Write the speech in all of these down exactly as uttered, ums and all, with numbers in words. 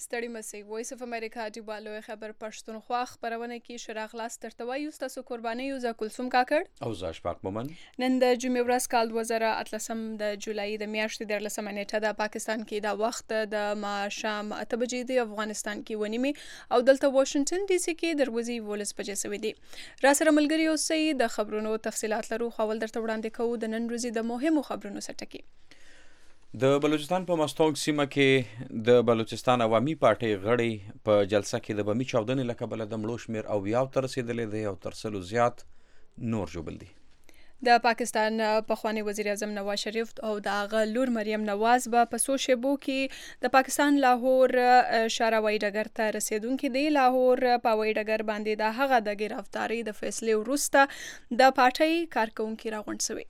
ستړي مسئ وایس اف امریکا ډیوالو خبر پښتونخوا خبرونه کې شراغ لاس ترته وایو تاسو قرباني یو ز کلثوم کاکړ او ز اشفاق مومن. نن د جمعې ورځ کال دوه زره اتلسم د جولای د میاشتې د لسمه نیټه د پاکستان کې دا وخت د ماښام اته بجې د افغانستان کې ونیمه او دلته واشنگټن ډي سي کې دروازې ولس بجې سوي دي. را سره ملګری اوسئ د خبرونو تفصيلات لرو خول درته وړاندې کوو د نن ورځې د مهمو خبرونو سرټکی. د بلوچستان په مستونګ سیمه کې د بلوچستان عوامي پارټۍ غړي په جلسه کې د بمي چاودنې له کبله د مړو شمېر او یاو ته رسېدلی دی او تر سلو زیات نور ژوبل دي. د پاکستان پخوانی وزیر اعظم نواز شریف او د هغه لور مریم نواز به په څو شیبو کې د پاکستان لاهور شهر هوایي ډګر ته رسیدونکي دی. لاهور په هوایي ډګر باندې د هغه د ګرفتارۍ د فیصلې وروسته د پارټۍ کارکونکي راغونډ شوي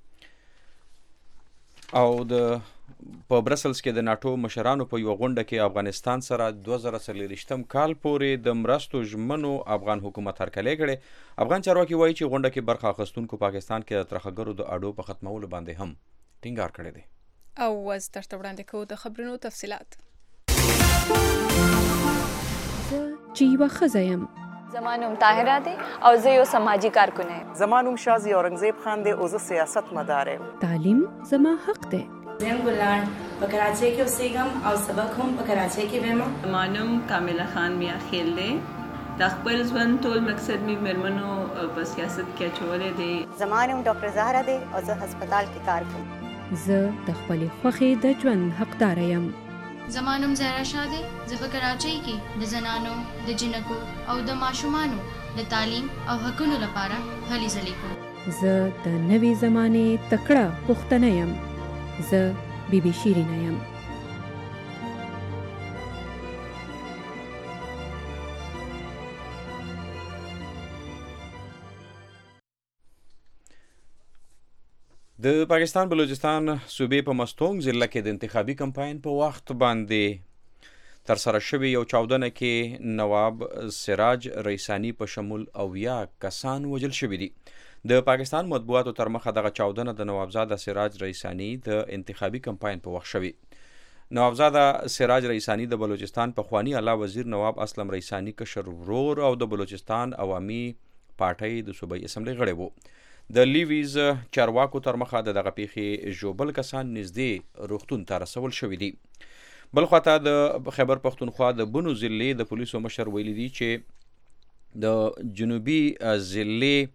او د په برسلز کې د ناټو مشرانو په یو غونډه کې افغانستان سره دوه زره څلوېښتم کال پورې د مرستو ژمنو افغان حکومت هرکلی کړی. افغان چارواکي وایي چې غونډه کې برخه اخیستونکو پاکستان کې د ترهګرو د اډو په ختمولو باندې هم ټینګار کړی دی. او اوس درته وړاندې کوو د خبرونو تفصیلات. زه چې یوه ښځه یم. زما نوم طاهره دی او زه یو سماجي کارکونه یم. زما نوم شازي اورنګزیب خان دی او زه سیاست مدار یم. تعلیم زما حق دی. زم ګلان په کراچۍ کې اوسېږم او سبق هم په کراچۍ کې وایم. زما نوم کامله خان میا خیل دی. د خپل ژوند ټول مقصد مې مېرمنو په سیاست کې اچولی دی. زما نوم ډاکټر زهره دی او زه هسپتال کې کار کوم. زه د خپلې خوښې د ژوند حقداره یم. زما نوم زهرا شاه دی. زه په کراچۍ کې د زنانو د جنکو او د ماشومانو د تعلیم او حقونو لپاره هلې ځلې کوم. زه د نوې زمانې تکړه پښتنه یم. زه بی بی شیرینه یم. د پاکستان بلوچستان صوبې په مستونګ ضلع کې د انتخابي کمپاین په وخت باندې ترسره شوې یو چاودنه کې نواب سراج رئیسانی په شمول اویا کسان وژل شوي دي. د پاکستان مطبوعاتو تر مخه دغه چاودنه د نوابزاده سراج رئیسانی د انتخابي کمپاین په وخت شوي. نوابزاده سراج رئیسانی د بلوچستان پخوانی اعلی وزیر نواب اسلم رئیسانی کشر ورور او د بلوچستان عوامي پارټۍ د صوبایي اسمبلی غړی وو. د لیویز چارواکو تر مخه د دغه پیښې ژوبل کسان نږدې روغتون ته رسول شوي دي. بل خواته د خیبر پښتونخوا د بنو ضلعې د پولیسو مشر ویلي دي چې د جنوبي ضلعې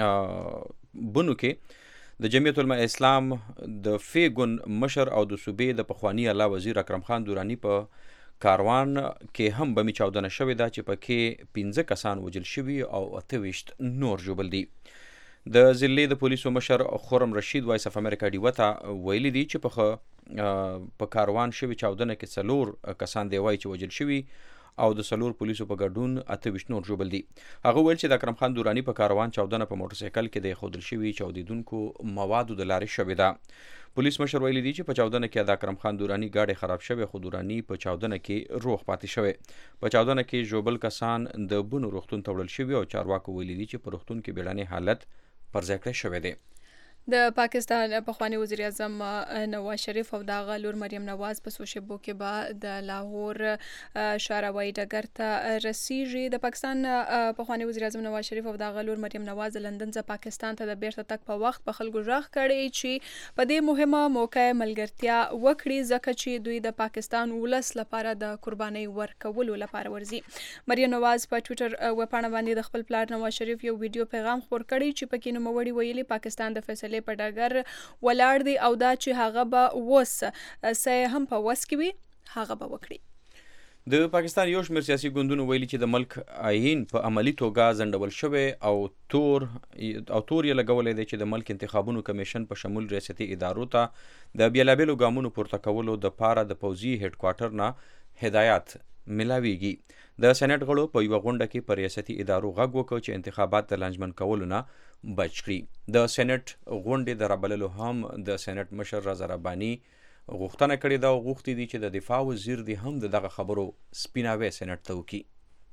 بنو کې د جمعیت علماء اسلام د فیګون مشر او د صوبې د پخوانی اعلی وزیر اکرم خان دورانی په کاروان کې هم بمي چاودنه شوې ده چې پکې پنځه کسان وژل شوي او اته ویشت نور ژوبل دي. د ضلعې د پولیسو مشر خورم رشید وایس اف امریکا ډیو ته ویلي دي چې په په کاروان شوي چاودنه کې څلور کسان دی وایي چې وژل شوي او د څلور پولیسو په ګډون اته ویشت نور ژوبل دي. هغه ویل چې د اکرم خان دورانی په کاروان چاودنه په موټرسایکل کې د ایښودل شوي چاودیدونکو موادو د لارې شوې ده. پولیس مشر ویلي دي چې په چاودنه کې د اکرم خان دورانی ګاډي خراب شوی خو دورانی په چاودنه کې روغ پاتې شوی. په چاودنه کې ژوبل کسان د بنو روغتون ته وړل شوي او چارواکو ویلي دي چې په روغتون کې بیړنی حالت پر ځای کړی شوی دی. د پاکستان پخوانی وزیر اعظم نواز شریف او د هغه لور مریم نواز په څو شیبو کې به د لاهور شهر هوایي ډګر ته رسیږي. د پاکستان پخوانی وزیر اعظم نواز شریف او د هغه لور مریم نواز د لندن څخه پاکستان ته د بیرته تګ په وخت په خلکو غږ کړی چې په دې مهمه موقع ملګرتیا وکړي ځکه چې دوی د پاکستان ولس لپاره د قربانۍ ورکولو لپاره ورځي. مریم نواز په ټویټر وپاڼه باندې د خپل پلار نواز شریف یو ویډیو پیغام خپور کړی چې پکې نوموړي ویلي پاکستان د فیصلې په ډګر ولاړ دی او دا چې هغه به اوس څه هم په وس کې وي هغه به وکړي. د پاکستان یو شمېر سیاسي ګوندونو ویلي چې د ملک آئین په عملي توګه ځنډول شوی او تور او تور یې لګولی دی چې د ملک انتخابونو کمیشن په شمول ریاستي ادارو ته د بېلابېلو ګامونو پورته کولو دپاره د پوځي هیډ کوارټر نه هدایات ملاویږي. د سېنات غړو په یوه غونډه کې په ریاستي ادارو غږ وکړ چې انتخابات د لانجمن کولو نه بچ کړي. د سېنات غونډې د رابللو هم د سېنات مشر رضا رباني غوښتنه کړې ده او غوښتي دي چې د دفاع وزیر دې هم د دغه خبرو سپیناوی سېنات ته وکړي.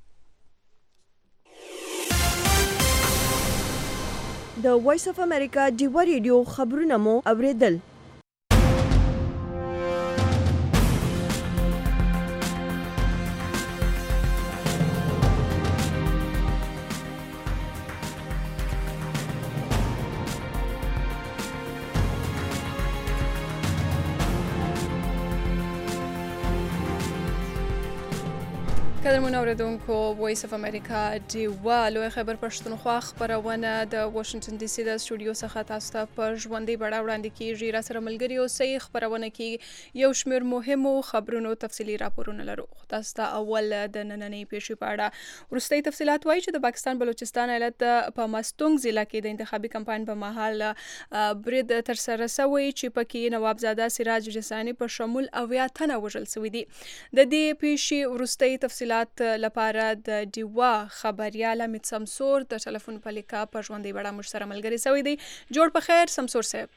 د وایس اف امریکا ډیو ریډیو خبرونه مو اوریدل. قدرمن اوریدونکو وایس اف امریکا ډیوا لوی خبر پښتونخوا خبرونه د واشنگټن ډي سي د سټوډیو څخه تاسو ته په ژوندۍ بڼه وړاندې کیږي. را سره ملګری اوسئ. خبرونه کې یو شمېر مهمو خبرونو تفصیلي راپورونه لرو. تاسو ته اول د نننۍ پیښې په اړه وروستي تفصيلات وایي چې د پاکستان بلوچستان ایالت په مستونګ ضلع کې د انتخابي کمپاین په مهال برید تر سره شوی چې پکې نوابزاده سراج رسانی په شمول اویا تنه وژل شوي دي. د دې پیښې وروستي تفصيلات لپاره د ډیوا خبريال امید سمسور د ټلیفون په لیکه په ژوندۍ بڼه موږ سره ملګری شوی دی. جوړ په خیر سمسور صاحب.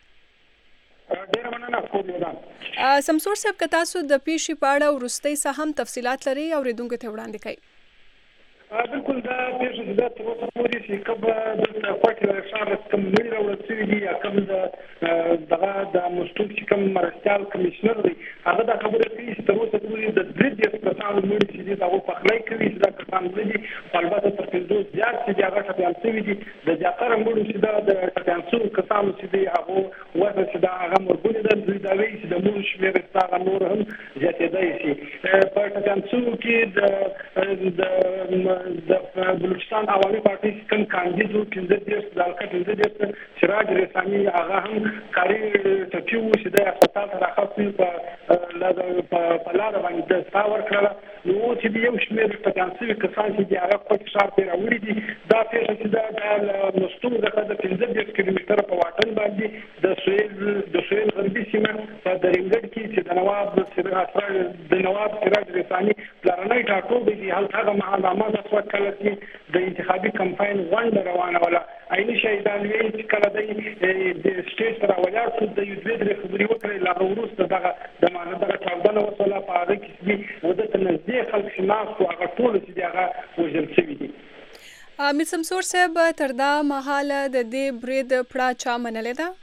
ډیر مننه کوم. سمسور صاحب که تاسو د پیښې په اړه وروستي څه هم تفصيلات لري او ریدونکو ته وړاندې کړئ. بالکل دا پیښه د تاسو په پوری چې کبه د کوټه شهر کوم لري راوړل شوی دی یا کوم د دغه د مستوک چې کوم مرستيال کمشنر دی هغه دا خبره کوي چې تر اوسه پورې د درې د کسانو مړي چې دا په خلای کوي چې دا کسان دي البته تر پنځو زیات چې هغه ټاپیان شوی دي د ځاتره مړو چې دا د ټاپیان شوی کسانو چې دی هغه وځي چې دا هغه مرګونه د دوی دا وی چې د مړو شمیر ستاره نور هم زیاتېدای شي. په ټاپیان شوی کې د د بلوچستان عوامي پارټي کوم کاندید وو چې د دې ځالکه د دې سراج رسانی هغه هم کاری ټکیو چې د اساسات راخصي په په لاره باندې د تاور کړه نو چې یو شمېر پټانسي کسان چې هغه په شار په راوړي دي دا پیښه چې د مستوم د پنځه کیلومتره په واټن باندې د سویل د سویل غربي سیمه په درنګړ کې چې د نواب سراج د نواب سراج رسانی پلانای ټاټو دی هغه مهاله د کله چې د انتخابي کمپاین غونډه روانه ولا عیني شهیدان وی چې کله د سټیج سره ولاړ شو د یو دوه درې خبري وکړي لا وروسته دغه د مانه دغه چاودنه وسوله په هغه کې چې ودته نږدې خلک شناخت او هغه ټول چې هغه وژل شوي دي. امید سمسور صاحب تر دا مهاله د دې برید پړه چا منلې ده؟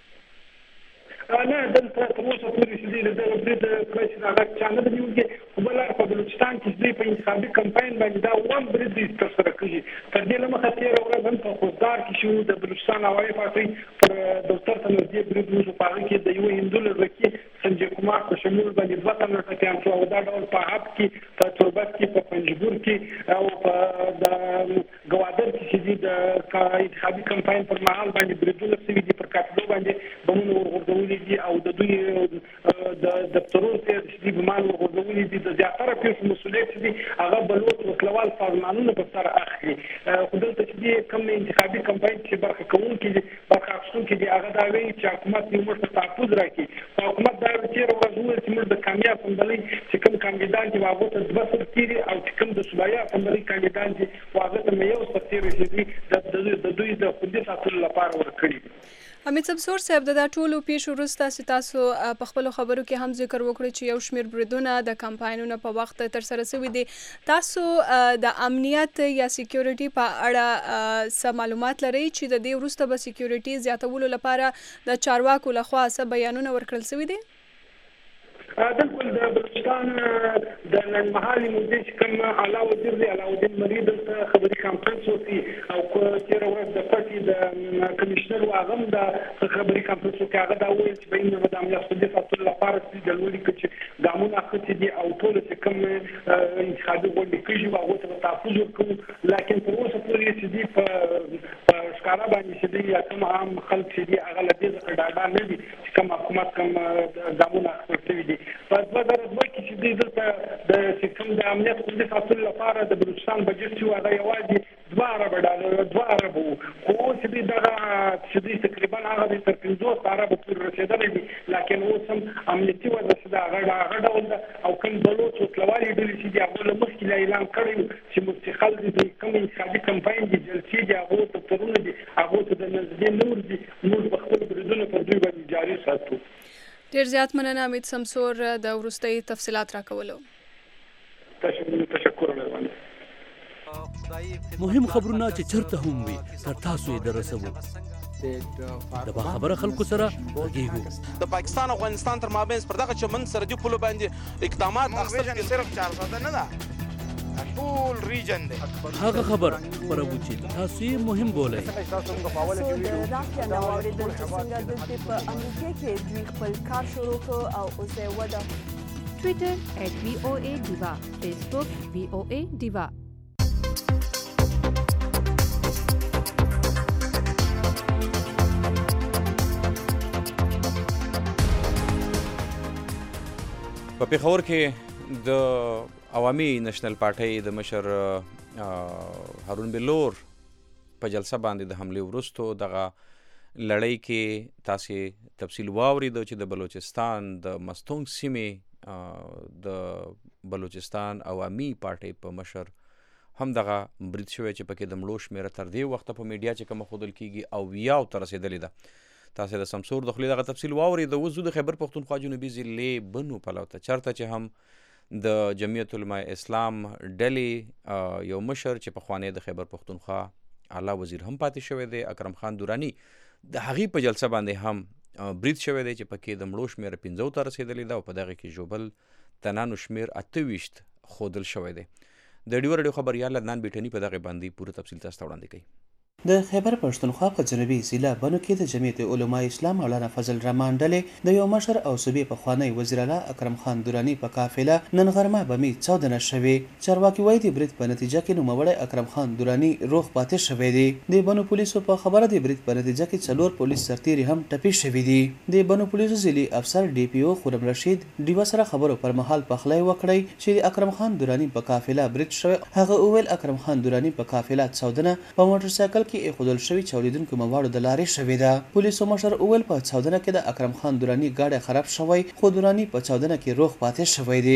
نه دلته تر اوسه پورې چې د برید پړه هغه چا نه دی وکړي. بل په بلوچستان کې د انتخابي کمپاین باندې دا وان برید تر سره کړی. تر دې لمخه تیر ورځ هم په خوځدار کې شو د بلوچستان عوامي پارټي پر دفتر ته نږدې برید وشو په هغه کې د یو هندو لږکي سنجي کومار په شمول باندې دوه تنه ټکیان شو او دا ډول په هاب کې په تربت کې په پنجګور کې او په د ګوادر کې چې د انتخابي کمپاین پر مهال باندې بریدونه شوي دي پر کاټلو باندې بمونه ورغورځولي دي او د دوی د دفترونو ته چې بمان ورغورځولي دي د زیاتره پیښو مسؤلیت دي هغه بلوط وکړوال سازمانونو په سر اخلي. خو دلته چې کوم انتخابي کمپاین کې برخه کوونکي دي برخه اخیستونکي دي هغه دا وایي چې حکومت یو مرته تحفظ راکړي. حکومت دا تیر ورځ وویل چې موږ د کامیاب اسمبلی چې کوم کاندیدان دي هغه ته دوه سر کیږي او چې کوم د صوبایي اسمبلی کاندیدان دي هغه ته یو سر کیږي چې د دوی د خوندي ساتلو لپاره ورکړي. امید سمسور صاحب د ټولو پیښو وروسته چې تاسو په خپلو خبرو کې هم ذکر وکړئ چې یو شمېر بریدونه د کمپاینونو په وخت تر سره شوي دي. تاسو د امنیت یا سکیورټي په اړه څه معلومات لرئ چې د دې وروسته به سکیورټي زیاتولو لپاره د چارواکو لخوا څه بیانونه ورکړل شوي دي؟ بالکل د بلوچستان د ننمحالي مدیر چې کوم اعلی وزیر دی علاءالدین مرید دلته خبري کانفرنس وکړي او تېره ورځ د پټي د کمشنر هغه هم د خبري کانفرنس وکړي. هغه دا وویل چې بین د امنیت خوندي ساتلو لپاره چې د لوړي کچې ګامونه اخیستي دي او ټول چې کوم انتخابي غونډې کېږي هغو ته به تحفظ ورکوو. لکن تر اوسه پورې چې دي په ښکاره باندې چې دي یا کوم عام خلک چې دي هغه له دې څخه ډاډه نه دي چې کوم حکومت کوم ګامونه اخیستل شوي دي. په دوه زره دوه کې چې دوی دلته د سیستم د امنیت خوندي ساتلو لپاره د بلوچستان بجټ چې هغه یوازې دوه اربه ډالر دوه اربه وو. خو اوس چې دوی دغه چې دوی تقریبا هغه د تر پنځوس اربه پورې رسېدلی دي. لکن اوس هم امنیتي وضع چې د هغه هغه ډول ده او کوم بلوچ وسلوالې ډلې چې دي هغو له مخکې لا اعلان کړی چې مستقل دي د کوم انتخابي کمپاین دي جلسې دي هغو دفترونه دي هغو ته د نږدې نور دي موږ په خپل بریدونه پر دوی باندې جاري ساتو. ډیر زیات مننه امید سمسور د وروستي تفصيلات راکولو. تشکر مهرباني. مهم خبرونه چې چرته هم وي تر تاسو یې درسوو. د باخبره خلکو سره غږیږو. د پاکستان او افغانستان تر مابین پر دغه چمن سرحدي پولو باندې اقدامات اخیستل صرف چار ساده نه ده ټول ریجن دی. هغه خبر خبرو چې تاسو یې مهم بولئ. سو د راکیا نو اوریدل چې څنګه د په امریکا کې دوی خپل کار شروع کړ او اوس یې وده ټویټر ایټ وی او ای ډیوا، فیسبوک وی او ای ډیوا. په پېښور کې د عوامي نېشنل پارټۍ د مشر هارون بلور په جلسه باندې د حملې وروستو دغه لړۍ کې تاسې تفصیل واورېدو چې د بلوچستان د مستونګ سیمې د بلوچستان عوامي پارټۍ په مشر هم دغه برید شوی چې پکې د مړو شمېره تر دې وخته په میډیا چې کومه ښودل کېږي اویاو ته رسېدلې ده. تاسې د سمسور د خولې دغه تفصیل واورېده. اوس ځو د خیبر پښتونخوا جنوبي ضلعې بنو پلو ته، چېرته چې هم د جمعیت علماء اسلام ډلې یو مشر چې پخوانی د خیبر پښتونخوا اعلی وزیر هم پاتې شوی دی، اکرم خان دراني، د هغې په جلسه باندې هم برید شوی دی چې پکې د مړو شمېره پنځو ته رسېدلې ده او په دغې کې ژوبل تنانو شمېر اته ویشت ښودل شوی دی. د ډیو راډیو خبریال عدنان بیټني په دغې باندې پوره تفصیل تاسو ته وړاندې کوي. د خیبر پښتونخوا په جنوبي ضلع بنو کې د جمعیت علماء اسلام مولانا فضل الرحمن ډلې د یو مشر او صوبې پخوانی وزیر اعلی اکرم خان دراني په قافله نن غرمه بمې چاودنه شوې. چارواکي وایي د برید په نتیجه کې نوموړی اکرم خان دراني روغ پاتې شوی دی. د بنو پولیسو په خبره د برید په نتیجه کې څلور پولیس سرتیري هم ټپي شوي دي. د بنو پولیسو ضلعي افسر ډي پی او خرم رشید ډیوه سره خبرو پر مهال پخلی وکړی چې د اکرم خان دراني په قافله برید شوی. هغه وویل اکرم خان دراني په قافله چاودنه په موټر سایکل کې ایښودل شوی چاودیدونکو موادو د لارې شوې ده. پولیسو مشر اویل په چاودنه کې د اکرم خان دراني گاډی خراب شوی، خو دراني په چاودنه کې روغ پاتې شوی دی.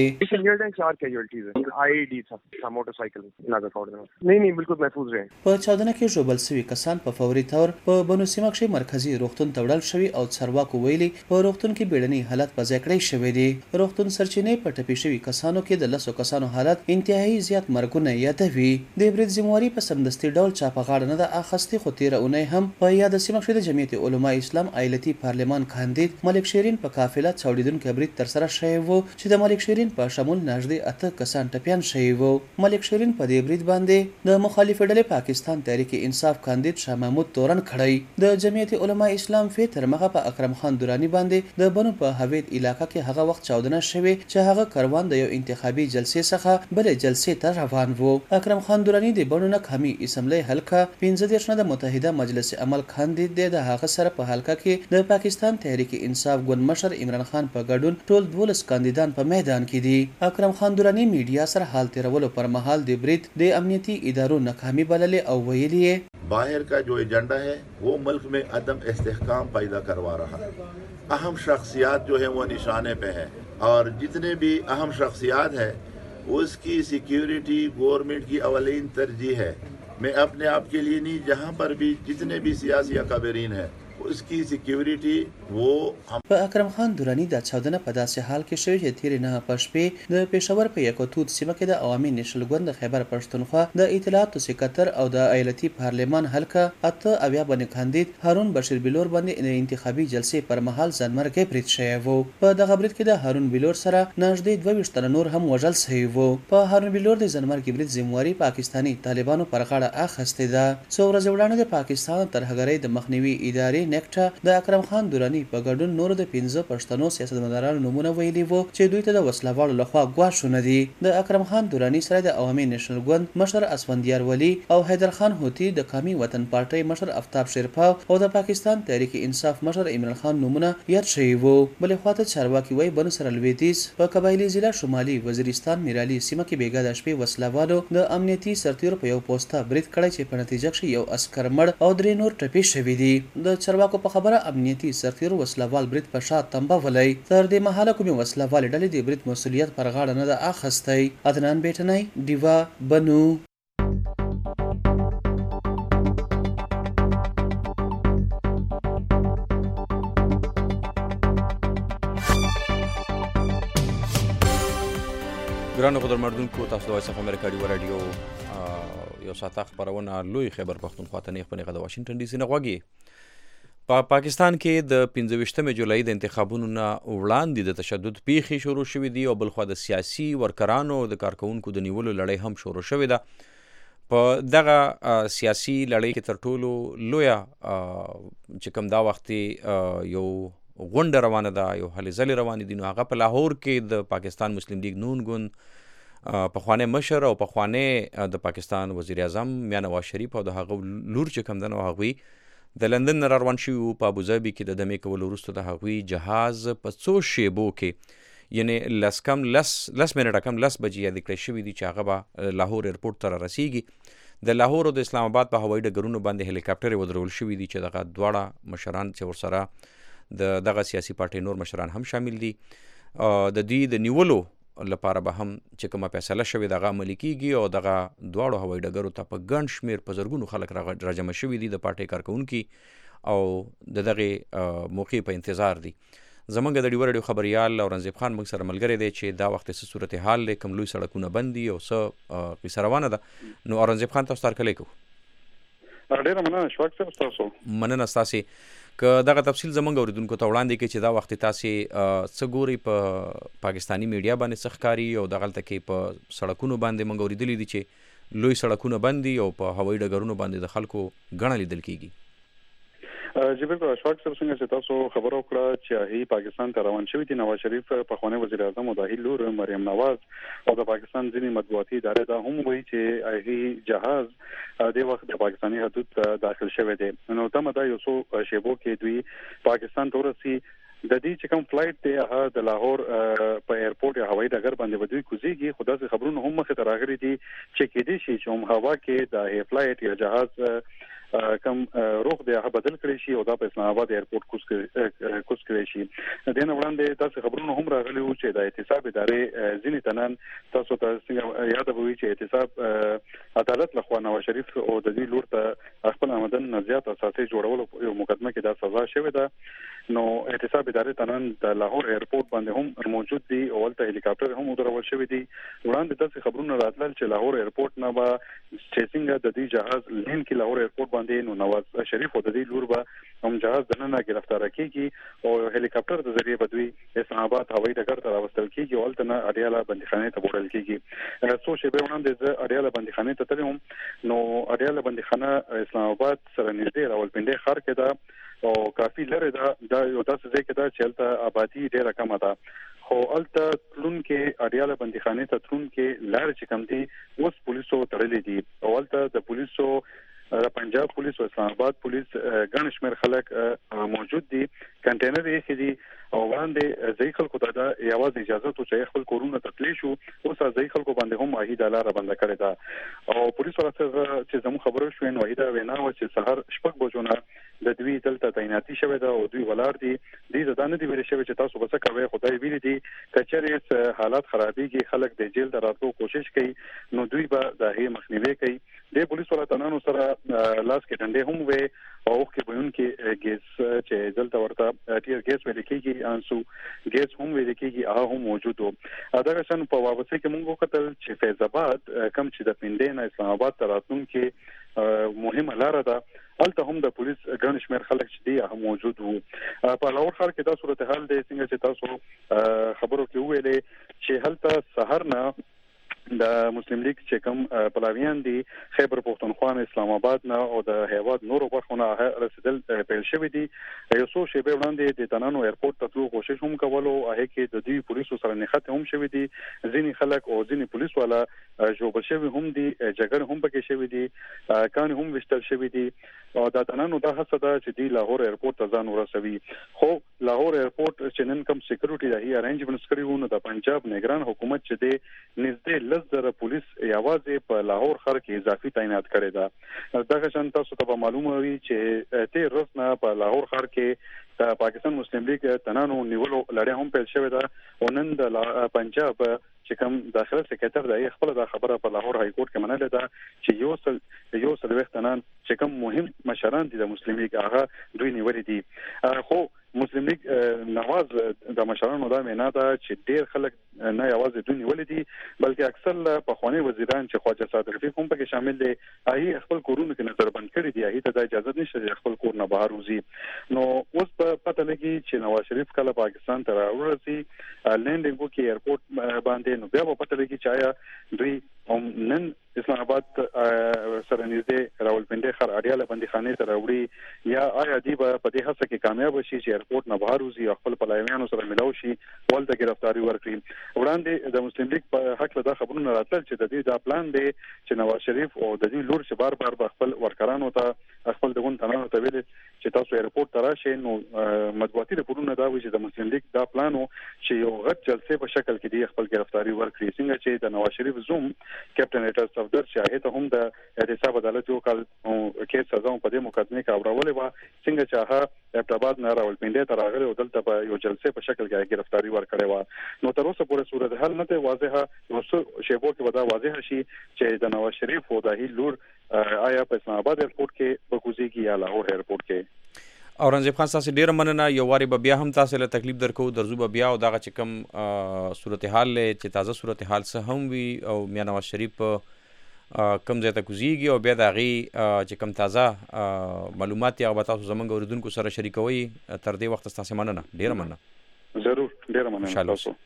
په چاودنه کې ژوبل شوي کسان په فوري تور په بنو سیمه کې مرکزی روغتون ته وړل شوي او چارواکو ویلي په روغتون کې بیړني حالت په ځای کړی شوی دی. روغتون سرچینې په ټپي شوي کسانو کې د لسو کسانو حالت انتهایی زیات مرګونه یادوي. د برید ذمہواري په سمدستي ډول چا په غاړه نه ده اخیستې، خو تیره اونۍ هم په یاده سیمه کې د جمعیت علماء اسلام ایالتي پارلمان کاندید ملک شیرین په قافله چاودیدونکی برید ترسره شوی و چې د ملک شیرین په شمول نږدې اته کسان ټپیان شوي وو. ملک شیرین په دې برید باندې د مخالفې ډلې پاکستان تحریک انصاف کاندید شاه محمود تورن کړی. د جمعیت علماء اسلام فی تر مخه په اکرم خان دراني باندې د بنو په هوید علاقه کې هغه وخت چاودنه شوې چې هغه کاروان د یو انتخابي جلسې څخه بلې جلسې ته روان و. اکرم خان دراني د بنو نه کمی اسمبلی حلقه پنځه دېرش نه د متحده مجلس عمل کاندید دی. د هغه سره په حلقه کې د پاکستان تحریک انصاف ګوند مشر عمران خان په ګډون ټول دولس کاندیدان په میدان کې دي. اکرم خان دراني میډیا سره حال تیرولو پر مهال د برید د امنیتي ادارو ناکامي بللې او ویلي बाहर का जो एजेंडा है वो मुल्क में अदम इस्तेहकाम पैदा करवा रहा है. अहम शख्सियात जो है वो निशाने पे है और जितने भी अहम शख्सियात है उसकी सिक्योरिटी गवर्नमेंट की अवलीन तरजीह है. मैं अपने आप के लिए नहीं, जहाँ पर भी जितने भी सियासी अकाबरीन है उसकी सिक्योरिटी वो په اکرم خان دراني د چاودنه په داسې حال کې شوی چې تیرې نه په شپې د پېښور په یکوتوت سیمه کې د عوامي نېشنل ګوند د خیبر پښتونخوا د اطلاعاتو سکرتر او د ایالتي پارلمان حلقه اته اویا باندې کاندید هارون بشیر بلور باندې د انتخابي جلسې پر مهال ځانمرګي برید شوی و. په دغه برید کې د هارون بلور سره نږدې دوه ویشت تنه نور هم وژل شوي وو. په هارون بلور د ځانمرګي برید ذمہواري پاکستاني طالبانو پر غاړه اخیستې ده. څو ورځې وړاندې د پاکستان ترهګرۍ د مخنیوي ادارې نیکټا د اکرم خان دراني په ګډون نور د پنځه پښتنو سیاستمدارانو نومونه ویلي وو چې دوی ته د وسلوالو لخوا ګواښونه دي. د اکرم خان دراني سره د عوامي نېشنل ګوند مشر اسفندیار ولی او حیدر خان هوتی، د قومي وطن پارټۍ مشر افتاب شیرپا او د پاکستان تحریک انصاف مشر عمران خان نومونه یاد شوي وو. بلې خواته چارواکي وایي بنو سره لویدیځ په قبایلي ضلع شمالي وزیرستان میرالي سیمه کې بیګا د شپې وسلوالو د امنیتي سرتیرو په یو پوسټه برید کړی چې په نتیجه کې یو عسکر مړ او درې نور ټپي شوي دي. د چارواکو په خبره امنیتي سرتیرو وسلوال برید په شا تنبه ولی. تر دې مهاله کومې وسلوالې ډلې د برید مسؤلیت پر غاړه نه ده اخیستی. عدنان بیټنی، ډیوا، بنو. ګرانو قدرمنونکو، تاسو د وایس اف امریکا ډیو راډیو یو ساعته خبرونه لوی خیبر پښتونخوا ته نیغ په نیغه د واشنګټن ډي سي نه غوږی. په پاکستان کې د پنځه ویشتمې جولای د انتخابونو نه وړاندې د تشدد پیښې شروع شوې دي او بلخوا د سیاسي ورکرانو د کارکونکو د نیولو لړۍ هم شروع شوې ده. په دغه سیاسي لړۍ کې تر ټولو لویه چې کوم دا وخت یو غونډه روانه ده، یو هلې ځلې روانې دي. نو هغه په لاهور کې د پاکستان مسلم لیگ نون ګوند پخوانی مشر او پخوانی د پاکستان وزیر اعظم میاں نواز شریف او د هغه لور چې کوم دنو هغوی د لندن نه روان شوي وو. په ابوظبي کې د دمې کولو وروسته د هغوی جهاز په څو شیبو کې یعنی لس کم لس لس منټه کم لس بجې یاد کړی شوي دي چې هغه به لاهور ایرپورټ ته رارسیږي. د لاهور او د اسلام آباد په هوایي ډګرونو باندې هلیکاپټر ودرول شوي دي چې دغه دواړه مشران چې ورسره د دغه سیاسي پارټۍ نور مشران هم شامل دي. د دې د نیولو لپاره به هم چې کومه فیصله شوې دغه عملي کیږي او دغه دواړو هوایي ډګرو ته په ګڼ شمېر په زرګونو خلک راجمع شوي دي د پارټۍ کارکوونکي او د دغې موقع په انتظار دي. زمونږ د ډیوه راډیو خبریال اورنګزیب خان موږ سره ملګری دی چې دا وخت څه صورتحال دی، کوم لوی سړکونه بند دي او څه قصه روانه ده. نو اورنګزیب خان تاسو ته هرکلی کوو. ډېره مننه اشفاق صاحب ستاسو. مننه ستاسې. که دغه تفصیل زمونږ اوریدونکو ته وړاندې کړي چې دا وخت تاسې څه ګوري په پاکستاني میډیا باندې څه ښکاري او دغلته کې په سړکونو باندې موږ اوریدلي دي چې لوی سړکونه بند دي او په هوایي ډګرونو باندې د خلکو ګڼه لیدل کیږي. جی بالکل اشفاق صاحب څنګه چې تاسو خبرو کړه چې هغه پاکستان ته روان شوی دي. نواز شریف پخوانی وزیر اعظم او د هغې لور مریم نواز او د پاکستان ځینې مطبوعاتي ادارې دا هم وایي چې هغه جهاز د وخت د پاکستاني حدود ته داخل شوی دی. نو تمه دا یو څو شیبو کې دوی پاکستان ته ورسي. د دې چې کوم فلایټ دی هغه د لاهور په ایرپورټ یا هوایي ډګر باندې ودوي کوزيږي. خو داسې خبرونه هم مخې ته راغلي دي چې کېدای شي چې هم هوا کې د هي فلایټ یا جهاز کم روغ دی هغه بدل کړی شي او دا په اسلام آباد ایرپورټ کوز کوز کړی شي. د نه وړاندې تاسو خبرونه هم راغلي وو چې د احتساب ادارې ځینې تنن تاسو ته څنګه یاد وي چې احتساب عدالت لخوا نواز شریف او د دې لور ته خپل آمدن نزيات اساسي جوړولو یو مقدمه کې دا سزا شوې ده. نو احتساب ادارې تنن د لاهور ایرپورټ باندې هم موجود دي او ولته هلیکاپټر هم ودرول شوی دي. وړاندې تاسو خبرونه راتلل چې لاهور ایرپورټ نه به چې څنګه د دې جهاز لین کې لاهور ایرپورټ باندې نو نواز شریف او د دې لور به هم جهاز دننه گرفتار کیږي او هلیکاپټر د ذریعہ بدوي اسلام آباد هوایي ډګر ته راوستل کیږي او ولته نه اډیاله بندیخانه ته وړل کیږي. څو شی به وړاندې د اډیاله بندیخانه ته تلم نو اډیاله بندیخانه اسلام آباد سره نږدې راولپنډي ښار کې ده او کافي لري دا دا یو داسې ځای کې دا چې هلته آبادی ډېره کمه ده. خو هلته تلون کې اډیاله بندیخانې ته تلون کې لارې چې کم دي اوس پولیسو تړلې دي او هلته د پولیسو د پنجاب پولیس او اسلام آباد پولیس ګڼ شمېر خلک موجود دي. کنټینر یې دي او باندې ځای خلکو ته دا یوازې اجازه تو چې خپل کورونه تطلی شو اوس ځای خلکو باندې هم واحد لاره بند کړی دا او پولیس ورته چې زمو خبرو شوې نو واحد وینا و چې سحر شپږ بجونه د دوی دلته تعیناتي شوی دا او دوی ولار دي د ځدان دي ویل شوی چې تاسو بس کوي خدای ویل دي کچېرې حالات خرابېږي خلک د جیل دراتو کوشش کوي نو دوی به د هي مخنیوي کوي. د پولیس ولاتانو سره لاس کې ډنډې هم وي او کې بهون کې ګیس چې دلته ورته ټیر ګیس ویل کېږي انسو ګیس هم ویل کېږي هغه هم موجود وو. دا شان په واپسې کې موږ وکتل چې فیض آباد کم چې د پندین اسلام آباد تراتون کې مهمه لار ده الته هم د پولیس ګڼ شمېر خلک چې دی هم موجود وو. په لاهور ښار کې دا صورتحال دی څنګه چې تاسو خبرو کې ویلې چې هلته سحر نه د مسلم لیگ چې کوم پلاویان دي خیبر پختونخوا اسلام آباد نه او د هیواد نورو برخونه رسیدل پیل شوی دي. یو څو شیبه وړاندې د تنانو ایرپورټ ته تلو کوشش هم کولو هغه کې د دوی پولیسو سره نښته هم شوی دي. ځینې خلک او ځینې پولیس والا جوړ شوی هم دي جګړه هم پکې شوی دي کان هم وشتل شوی دي او د تنانو د حسد چې دی لاهور ایرپورټ ته ځان ورسوي. خو لاهور ایرپورټ چې نن کوم سکیورټي راهي ارینجمنټس کړی وو نو د پنجاب نگران حکومت چې دی نږدې لزر پولیس یوازې په لاهور ښار کې اضافي تعینات کړی دا. دغه شان تاسو ته معلومه وي چې تیر ورځ نه په لاهور ښار کې د پاکستان مسلم لیگ تنانو نیولو لړۍ هم پیل شوې ده او نن د پنجاب چې کوم داخله سکرټر دی خپل د خبره په لاهور های کورټ کې منل ده چې یو سل یو سل وختنان چې کوم مهم مشران دي د مسلم لیگ هغه دوی نیولې دي. خو مسلم لیگ نواز د مشرانو دا مینا ده چې ډیر خلک نه یوازې دوی نیولې دي بلکې اکثر په خواني وزیران چې خواجه صادق رفیق هم پکې شامل دي هغه خپل کورونه کې نظر بند کړی دی هغه ته د اجازه نشته خپل کور نه بهر وځي. نو اوس په پته لګي چې نواز شریف کله پاکستان ته راورسي لینډینګ وکي ایرپورټ باندې نو بیا په پته لګي چې آیا دوی هم نن اسلام آباد سره نږدې راولپنډي خر اړیاله بندیخانه ته راوړي یا آیا دی په دې هڅه کې کامیاب شي چې ایرپورټ نه بهر وځي او خپل پلایانو سره ملاو شي ولته گرفتاری ورکړي. وړاندې د مسلم لیگ په حق له خبرونه راتل چې د دې دا پلان دی چې نواز شریف او د دې لور چې بار بار به خپل ورکرانو ته خپل دغون تنانو ته ویل چې تاسو ایرپورټ ته راشئ نو مطبوعاتي رپورټونه دا وایي چې د مسلم لیگ دا پلان چې یو غټ جلسه په شکل کې دی خپل گرفتاری ورکړي څنګه چې د نواز شریف زوم کیپټن ایټر صفدر شاهد هم د احتساب عدالت یو کال کې سزا په دې مقدمه کې اورولې و څنګه چې هغه ابتداء نه راولپنډي ته راغلی او دلته په یو جلسه په شکل کې گرفتاری ورکړې و. نو تر اوسه پورې صورت حل نه دی واضحه نو څه شیبو کې ودا واضح شي چې د نواز شریف او د هیل لور آیا په اسلام آباد ایرپورټ کې بګوزيږي یا لاهور ایرپورټ کې. اورنګزیب خان تاسو ډیر مننه. یو واری به بیا هم تاسو له تکلیف درکو درځو به بیا او دغه چې کوم صورتحال چې تازه صورتحال څه هم وي او میا نواز شریف کم ځای ته کوزيږي او بیا دغه چې کوم تازه معلومات یې به تاسو زمونږ اوریدونکو سره شریکوي. تر دې وخت تاسو مننه ډیر مننه. ضرور ډیر مننه تاسو.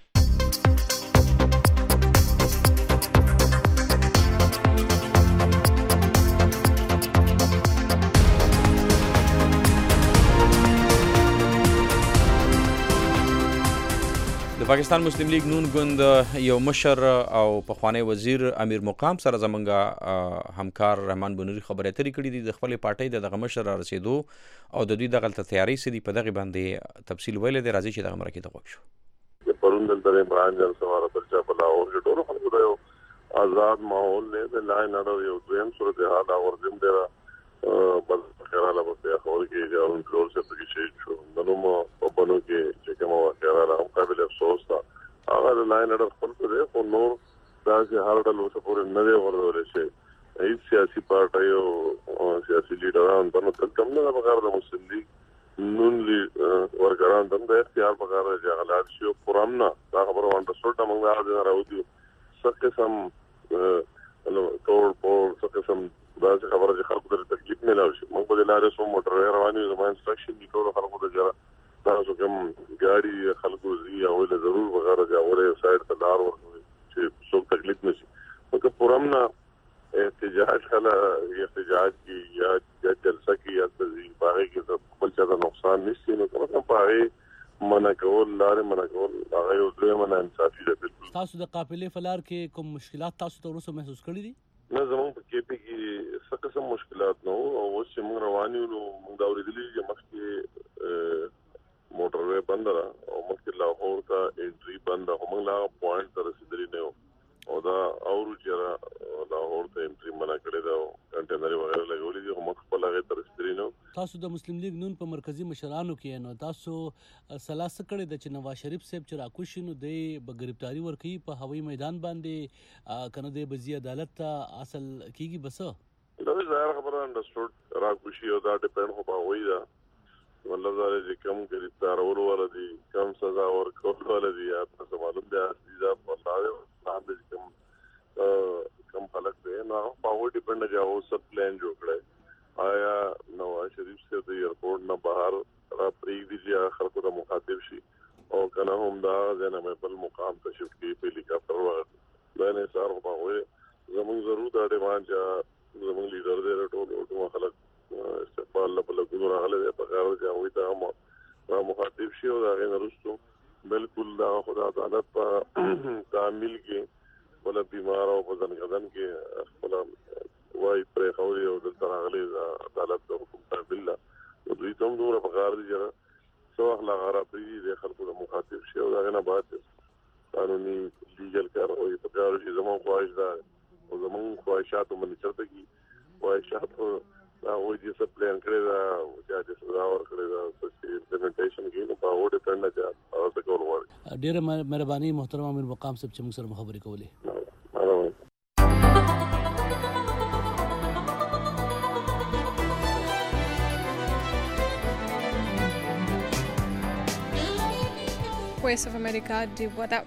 د پاکستان مسلم لیگ نون ګوند یو مشر او پخوانی وزیر امیر مقام سره زمونږ همکار رحمان بنوري خبرې اترې کړې دي د خپل پارټۍ د دغه مشر را رسیدو او د دوی دغه تیاری سړي په دغه باندې تفصیل ویل دي. راځي چې دغه مرکه ته وښو. پرون دلته عمران جان سواره ترچا په لاهور کې ټول خلکو د یو آزاد ماحول نه د لاین اړه یو دویم صورتحال او ورزم دی بل خیراله په خبر کې چې اون ټول څه په کې شي شو نو مو په بنو کې چې کومه خیراله هم قابل افسوس تا هغه لاین اړه خپل څه خو نور دا چې هر ډول څه پورې نه دی ورول شي. هیڅ سیاسي پارټي او سیاسي لیډران په نو کم نه بغیر د مسلم لیگ نون لی ورګران د اختیار بغیر د غلط شي او پرامنا دا خبره وانټ سټ موږ راځي راوځي څه قسم نو ټول په څه قسم دا خبره چې خلکو ته تکلیف نه لاوي موږ په لارې سو موټر رواني زموږ انستراکشن دي ټول خلکو ته جره تاسو کوم ګاډي خلکو زی او له ضرور وغیرہ جاوره سایډ ته لار ورکوي چې څوک تکلیف نشي. مګر پرامنا احتجاج خلا احتجاج کی یا جلسه کی یا تزیین باغی کې خپل چا نقصان نشي نو کوم په منع کول لارې منع کول هغه یو دوی منع انصافي ده. بالکل تاسو د قافلې فلار کې کوم مشکلات تاسو ته ورسره محسوس کړی دي؟ نه زموږ په کې په کې څه قسم مشکلات نو او چې موږ رواني نو موږ دا ورېدلې چې مخکې موټر وې بند را او مخکې لاهور ته انټري بند او موږ لا پوینټ تر رسیدلې نه او دا اورو چې لاهور ته انټري منع کړی دا کنټینر وغیرہ لګولې دي موږ خپل هغه تر رسیدلې نو. تاسو د مسلم لیگ نون په مرکزی مشرانو کې نو تاسو سلاسه کړی د چې نواز شریف صاحب چې راکوشي نو د بغریبتاری ورکی په هوایي میدان باندې کنه د بزی عدالت ته اصل کیږي بس دا ظاهر خبره انډرسټوډ راکوشي او دا ډیپند خو په وای دا والله زاره چې کم گرفتار ورو ور دي کم سزا ورکول ول دي یا تاسو معلوم دي دا والله باندې کم کم خلک دي نو په وای ډیپند جاو سب پلان جوړ کړي آیا نواز شریف سے د ایرپورټ نه بهر را پریږدي چې خلکو ته مخاطب شي او کنه هم دا ځنه مې بل مقام ته شفت کی په هلیکاپټر وغه دا نه سار په وای زموږ ضرورت اړ مان چې زموږ لیډر دې ټول ټول خلک استقبال له بل کو راغله په کار چې وای ته هم مخاطب شي او دا غیر رسو بالکل دا خدا عدالت په تعمیل کې ولا بیمار او بدن غدن کې خپل وای پر خوري او د تراغلي عدالت ته حکم تعمیل او دوی ته دوه په کار دي چې سو اخلاق غراپري د خلکو د مخاطب شي او دا نه بعد قانوني لیګل کار او په کار شي زموږ خواهش ده او زموږ خواهشات باندې چرته کی خواهشات دا وایي چې څه پلان کړی دا چې سزا ورکړي دا چې امپلیمنټیشن کې نو په وړه ټنډه چې او څه کول وړي. ډیره مهرباني محترم امیر مقام صاحب چې موږ سره خبرې کولې. وایس اف امریکا دی ودا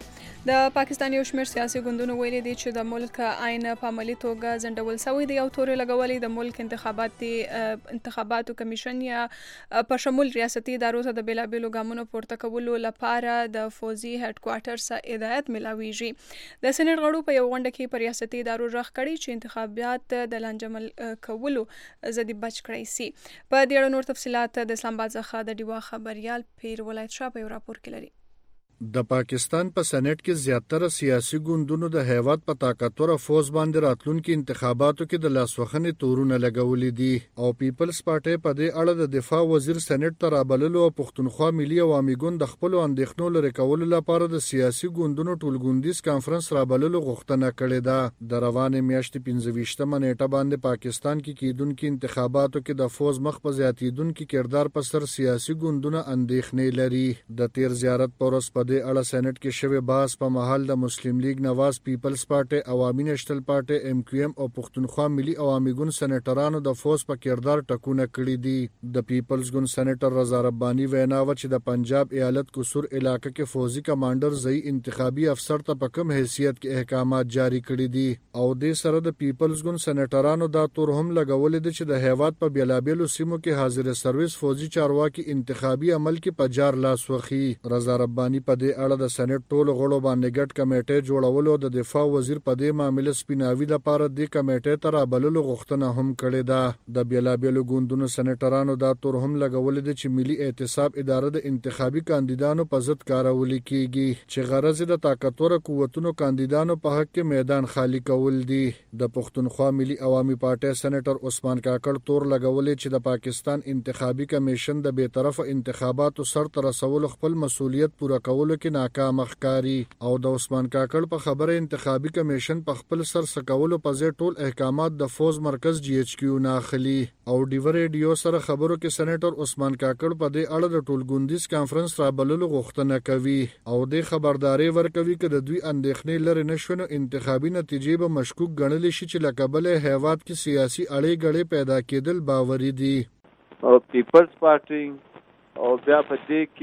د پاکستان یو شمېر سیاسي ګوندونو ویلي دي چې د ملک عین په عملي توګه ځنډول شوی دی او تورې لګولې د ملک انتخاباتي انتخاباتو کمیشن یا په شمول ریاستي ادارو ته د بېلابېلو ګامونو پورته کولو لپاره د فوزي هډ کوارټر څخه هدایت ملاویږي. د سېنات غړو په یو غونډه کې پر ریاستي ادارو غږ کړی چې انتخابات د لانجمل کولو ضد بچ کړی سي. په دې اړه نور تفصيلات د اسلام آباد څخه د ډیوا خبريال پیر ولایت شاه په راپور کې لري. د پاکستان په سېنات کې زیاتره سیاسي ګوندونو د هیواد په طاقتور فوز باندې راتلونکي انتخاباتو کې د لاسوخنې تورونه لګولې دي او پیپلز پارټي په دې اړه د دفاع وزیر سېنات ته رابللو او پښتونخوا ملي عوامي ګوند د خپل اندېښنو لري کولو لپاره د سیاسي ګوندونو ټولګوندیز کانفرنس رابللو غوښتنه کړې ده. د روانې میاشتې پنځه ویشتمه نیټه باندې پاکستان کې کیدونکو انتخاباتو کې د فوز مخ په زیاتیدونکو کردار په سر سیاسي ګوندونه اندېښنې لري. د تیر زیارت پورس په د اړه سېنات کې شوی بحث په محل د مسلم لیگ نواز پیپلز پارټي عوامي نېشنل پارټي ایم کیو ایم او پښتونخوا ملي عوامي ګوند سېنیټرانو د فوز په کردار ټکونه کړی دي. د پیپلز ګوند سېنیټر رضا رباني وینا و چې د پنجاب ایالت قصور علاقې کې فوزي کمانډر ځای انتخابي افسر ته په کوم حیثیت کې احکامات جاری کړی دي او د سره د پیپلز ګوند سېنیټرانو دا تور هم لګولې دي چې د هیواد په بیلابېلو سیمو کې حاضر سرویس فوزي چارواکي انتخابي عمل کې په جار لاس وخی. رضا رباني په دې اړه د سېنات ټولو غړو باندې ګډ کمیټې جوړولو د دفاع وزیر په دې معاملې سپیناوي لپاره د کمیټې ته رابللو غوښتنه هم کړې ده. د بیلابېلو ګوندونو سېنیټرانو دا تور هم لګولې دي چې ملي احتساب اداره د انتخابي کاندیدانو په ضد کارول کیږي چې غرض د طاقتور قوتونو کاندیدانو په حق کې میدان خالی کول دي. د پښتونخوا ملي عوامي پارټي سېنیټر عثمان کاکړ تور لګولې چې د پاکستان انتخابي کمیشن د بې طرفه انتخاباتو سر ته رسولو خپل مسولیت پوره کولو کې ناکام ښکاري او د عثمان کاکړ په خبره انتخابي کمیشن په خپل سر سکولو په ځای ټول احکامات د فوز مرکز جی ایچ کیو نه اخلي. او ډیو ریډیو سره خبرو کې سېنیټر عثمان کاکړ په دې اړه د ټولګوندیز کانفرنس رابللو غوښتنه کوي او د خبرداري ورکوي چې د دوی اندېښنې لري نشونه انتخابي نتیجې به مشکوک ګڼل شي چې لکبل هیواد کې سیاسي اړې غړې پیدا کېدل باوري دي. او پیپلز پارټي او بیا په دې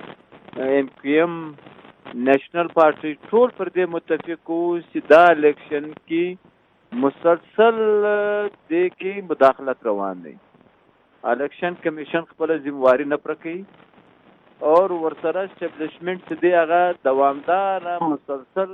کې ایم کیو ایم نیشنل پارټي ټول پر دې متفق وو چې دا الیکشن کې مسلسل دې کې مداخلت روان دی. الیکشن کمیشن خپل ذمہواری نه پر کوي او ورسره اسټابلیشمنت دې هغه دوامدار مسلسل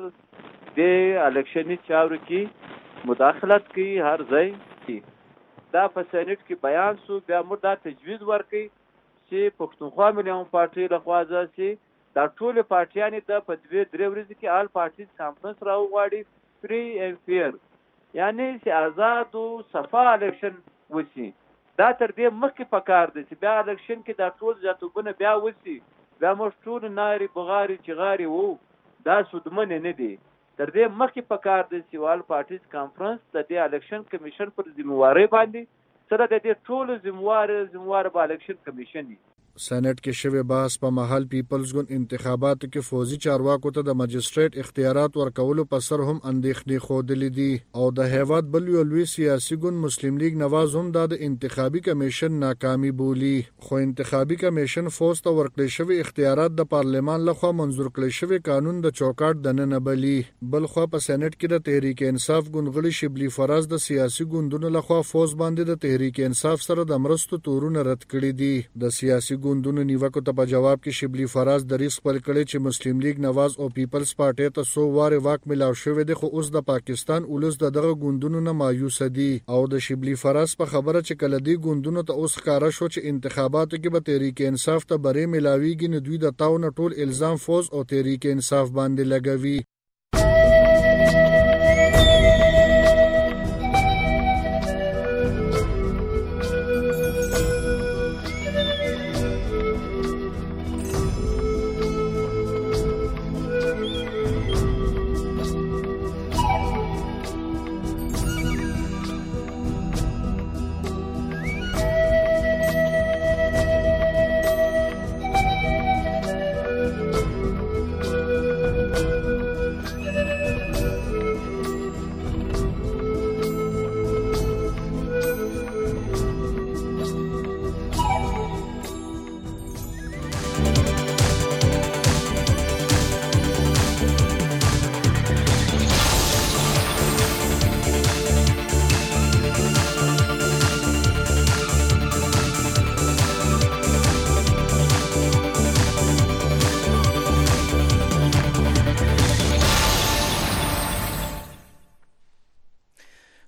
دې الیکشني چارو کې مداخلت کوي هر ځای کې. دا په سېنات کې بیان شو بیا موږ دا تجویز ورکړي چې پښتونخوا ملي عوامي پارټي لخوا ځي دا ټول پارټیانې د په دوه درې ورځې کې آل پارټیز کانفرنس راوغواړي فری اینڈ فیر یعنی چې آزاد او صفا الیکشن وشي. دا تر دې مخکې پکار دی چې بیا الیکشن کې دا ټول ځاتوبونه بیا وشي بیا موږ ټول ناري بغاري چغاري وو دا سودمن نه دي. تر دې مخکې پکار دی چې آل پارټیز کانفرنس د دې الیکشن کمیشن پر ذمہواری باندې سره د دې ټول ذمہوار ذمہوار به الیکشن کمیشن دی. سېنات کې شوی بحث په محل پیپلز ګوند انتخاباتو کې فوزي چارواکو ته د مجستریټ اختیارات ورکولو په سر هم اندېښنې ښودلې دي او د هیواد بل یو لوی سیاسي ګوند مسلم لیگ نواز هم د انتخابي کمیشن ناکامي بولي. خو انتخابي کمیشن فوز ته ورکړل شوی اختیارات د پارلمان لخوا منظور کړل شوی قانون د چوکاټ دننه بلی. بل خو په سېنات کې د تحریک انصاف ګوند غړي شبلی فراز د سیاسي ګوندونو لخوا فوز باندې د تحریک انصاف سره د مرستو تورونه رد کړي دي. د سیاسي ګوندونو نیوکو ته په جواب کې شبلی فراز دریغ خپل کړي چې مسلم لیگ نواز او پیپلز پارټي ته سو واره واک ملاو شوی دی خو اوس د پاکستان ولس دغه ګوندونو نه مایوس دي او د شبلی فراز په خبره چې کله دی ګوندونو ته اوس ښکارا شو چې انتخاباتو کې به تحریک انصاف ته بری ملاویږي نو دوی د تاونه ټول الزام فوز او تحریک انصاف باندې لګوي.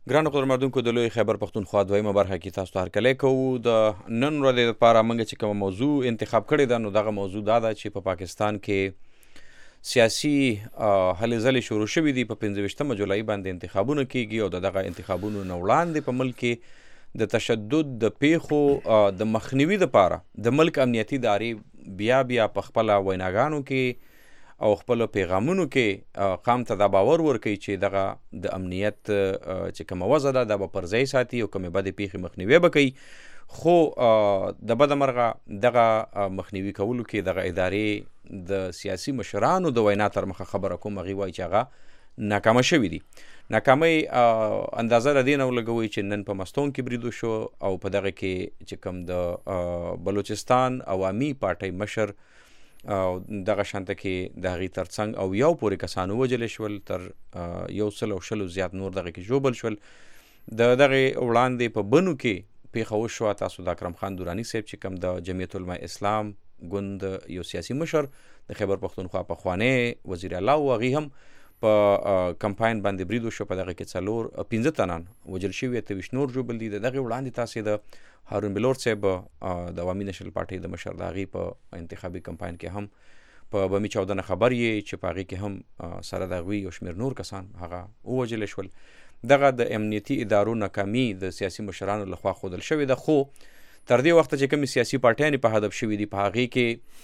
ګرانو قدرمنونکو د لوی خیبر پښتونخوا دویمه برخه کې تاسو ته هرکلی کوو. د نن ورځې لپاره موږ چې کومه موضوع انتخاب کړې ده نو دغه موضوع دا ده چې په پا پاکستان کې سیاسي هلې ځلې شروع شوي دي. په پنځه ویشتمه جولای باندې انتخابونه کیږي او د دغه انتخابونو نه وړاندې په ملک کې د تشدد د پیښو د مخنیوي دپاره د ملک امنیتي ادارې بیا بیا په خپله ویناګانو کې او خپل پیغامونو کې قام ته دا باور ورکوي چې دغه د امنیت چې کومه وضع ده دا به پر ځای ساتي او کومې بدې پیښې مخنیوی به کوي. خو د بده مرغه دغه مخنیوي کولو کې دغه ادارې د سیاسي مشرانو د وینا تر مخه خبره کوم هغې وایي چې هغه ناکامه شوي دي. ناکامۍ اندازه د دې نه ولګوئ چې نن په مستونګ کې برید وشو او په دغه کې چې کوم د بلوچستان عوامي پارټۍ مشر او دغه شانته کې د هغې تر څنګ او یو پورې کسان ووژلې شول، تر یو سل او شلو زیات نور دغه کې ژوبل شول. د دغې وړاندې په بنو کې پیښه وشوه. تاسو د اکرم خان دراني صاحب چې کوم د جمعیت علماء اسلام ګوند یو سیاسي مشر د خیبر پښتونخوا پخوانی وزیر اعلی و، هغې هم په کمپاین باندې برید وشو. په دغه کې څلور پنځه تنان وژل شوي، اته ویشت نور ژوبل دي. د دغې وړاندې تاسې د هارون بلور صاحب د عوامي نیشنل پارټۍ د مشر د هغې په انتخابي کمپاین کې هم په بمي چاودنه خبر یې چې په هغې کې هم سره د هغوی یو شمېر نور کسان هغه ووژلی شول. دغه د امنیتي ادارو ناکامي د سیاسي مشرانو لخوا ښودل شوې ده. خو تر دې وخته چې کومې سیاسي پارټیانې په هدف شوي دي په هغې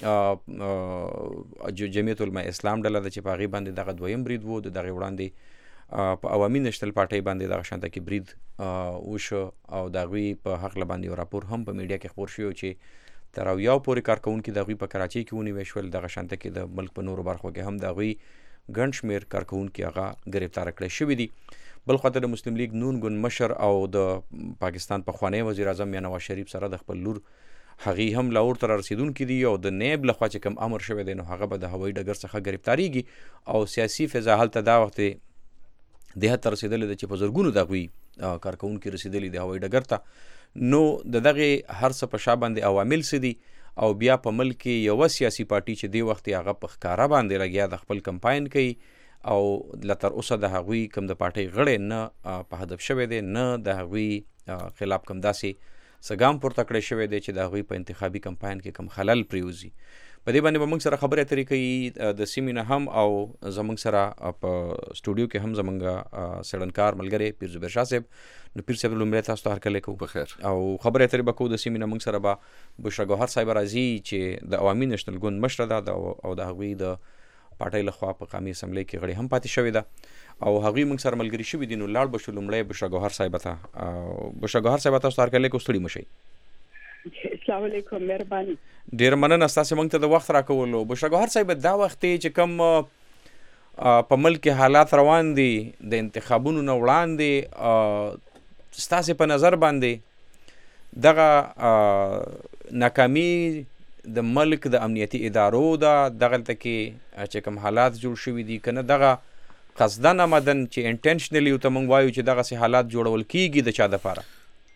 کې جمعیت علماء اسلام ډله ده چې په هغې باندې دغه دویم برید و. د دغې وړاندې په عوامي نیشنل پارټۍ باندې دغه شانته کې برید وشو او د هغوی په هکله باندې یو راپور هم په میډیا کې خپور شوی چې تر اویاو پورې کارکوونکي د هغوی په کراچۍ کې ونیوی شول. دغه شانته کې د ملک په نورو برخو کې هم د هغوی ګڼ شمېر کارکوونکي هغه ګرفتاره کړی شوي دي. بل خواته د مسلم لیگ نون ګوند مشر او د پاکستان پخوانی وزیر اعظم یا نواز شریف سره د خپل لور هغې هم لاهور ته رارسېدونکي دي او د نیب لخوا چې کوم امر شوی دی نو هغه به د هوایي ډګر څخه ګرفتاریږي او سیاسي فضا هلته دا وخت دې حد ته رسېدلې ده چې په زرګونو د هغوی کارکوونکي رسېدلي دي هوایي ډګر ته. نو د دغې هر څه په شا باندې عوامل څه دي او بیا په ملک کې یوه سیاسي پارټي چې دې وخت هغه په ښکاره باندې لګیا د خپل کمپاین کوي او لا تر اوسه د هغوی کوم د پارټۍ غړی نه په هدف شوی دی، نه د هغوی خلاف کوم داسې څه ګام پورته کړی شوی دی چې د هغوی په انتخابي کمپاین کې کوم خلل پرېوځي. په دې باندې به موږ سره خبرې اترې کوي د سیمې نه هم او زموږ سره په سټوډیو کې هم زموږ څېړنکار ملګری پیر زبیر شاه صاحب. نو پیر صاحب لومړی تاسو ته هرکلی کوو بخیر او خبرې اترې به کوو. د سیمې نه موږ سره به بشرا ګوهر صاحب راځي چې د عوامي نیشنل ګوند مشره ده او د هغوی د پارټۍ لخوا په قامي اسمبلۍ کې غړې هم پاتې شوې ده او هغوی موږ سره ملګري شوي دي. نو لاړ به شو لومړی بشرا ګوهر صاحب ته. بشرا ګوهر صاحب تاسو ته هرکلی کوو، ستړي مه شئ. السلام علیکم، مهرباني. ډېره مننه ستاسې موږ ته د وخت راکولو. بشرا ګوهر صاحب دا وخت چې کوم په ملک کې حالات روان دي د انتخابونو نه وړاندې ستاسې په نظر باندې دغه ناکامي د ملک د امنیتي ادارو ده، دغلته کې چې کوم حالات جوړ شوي دي که نه دغه قصدن آمدن چې انټنشنلی ورته موږ وایو چې دغسې حالات جوړول کېږي د چا دپاره؟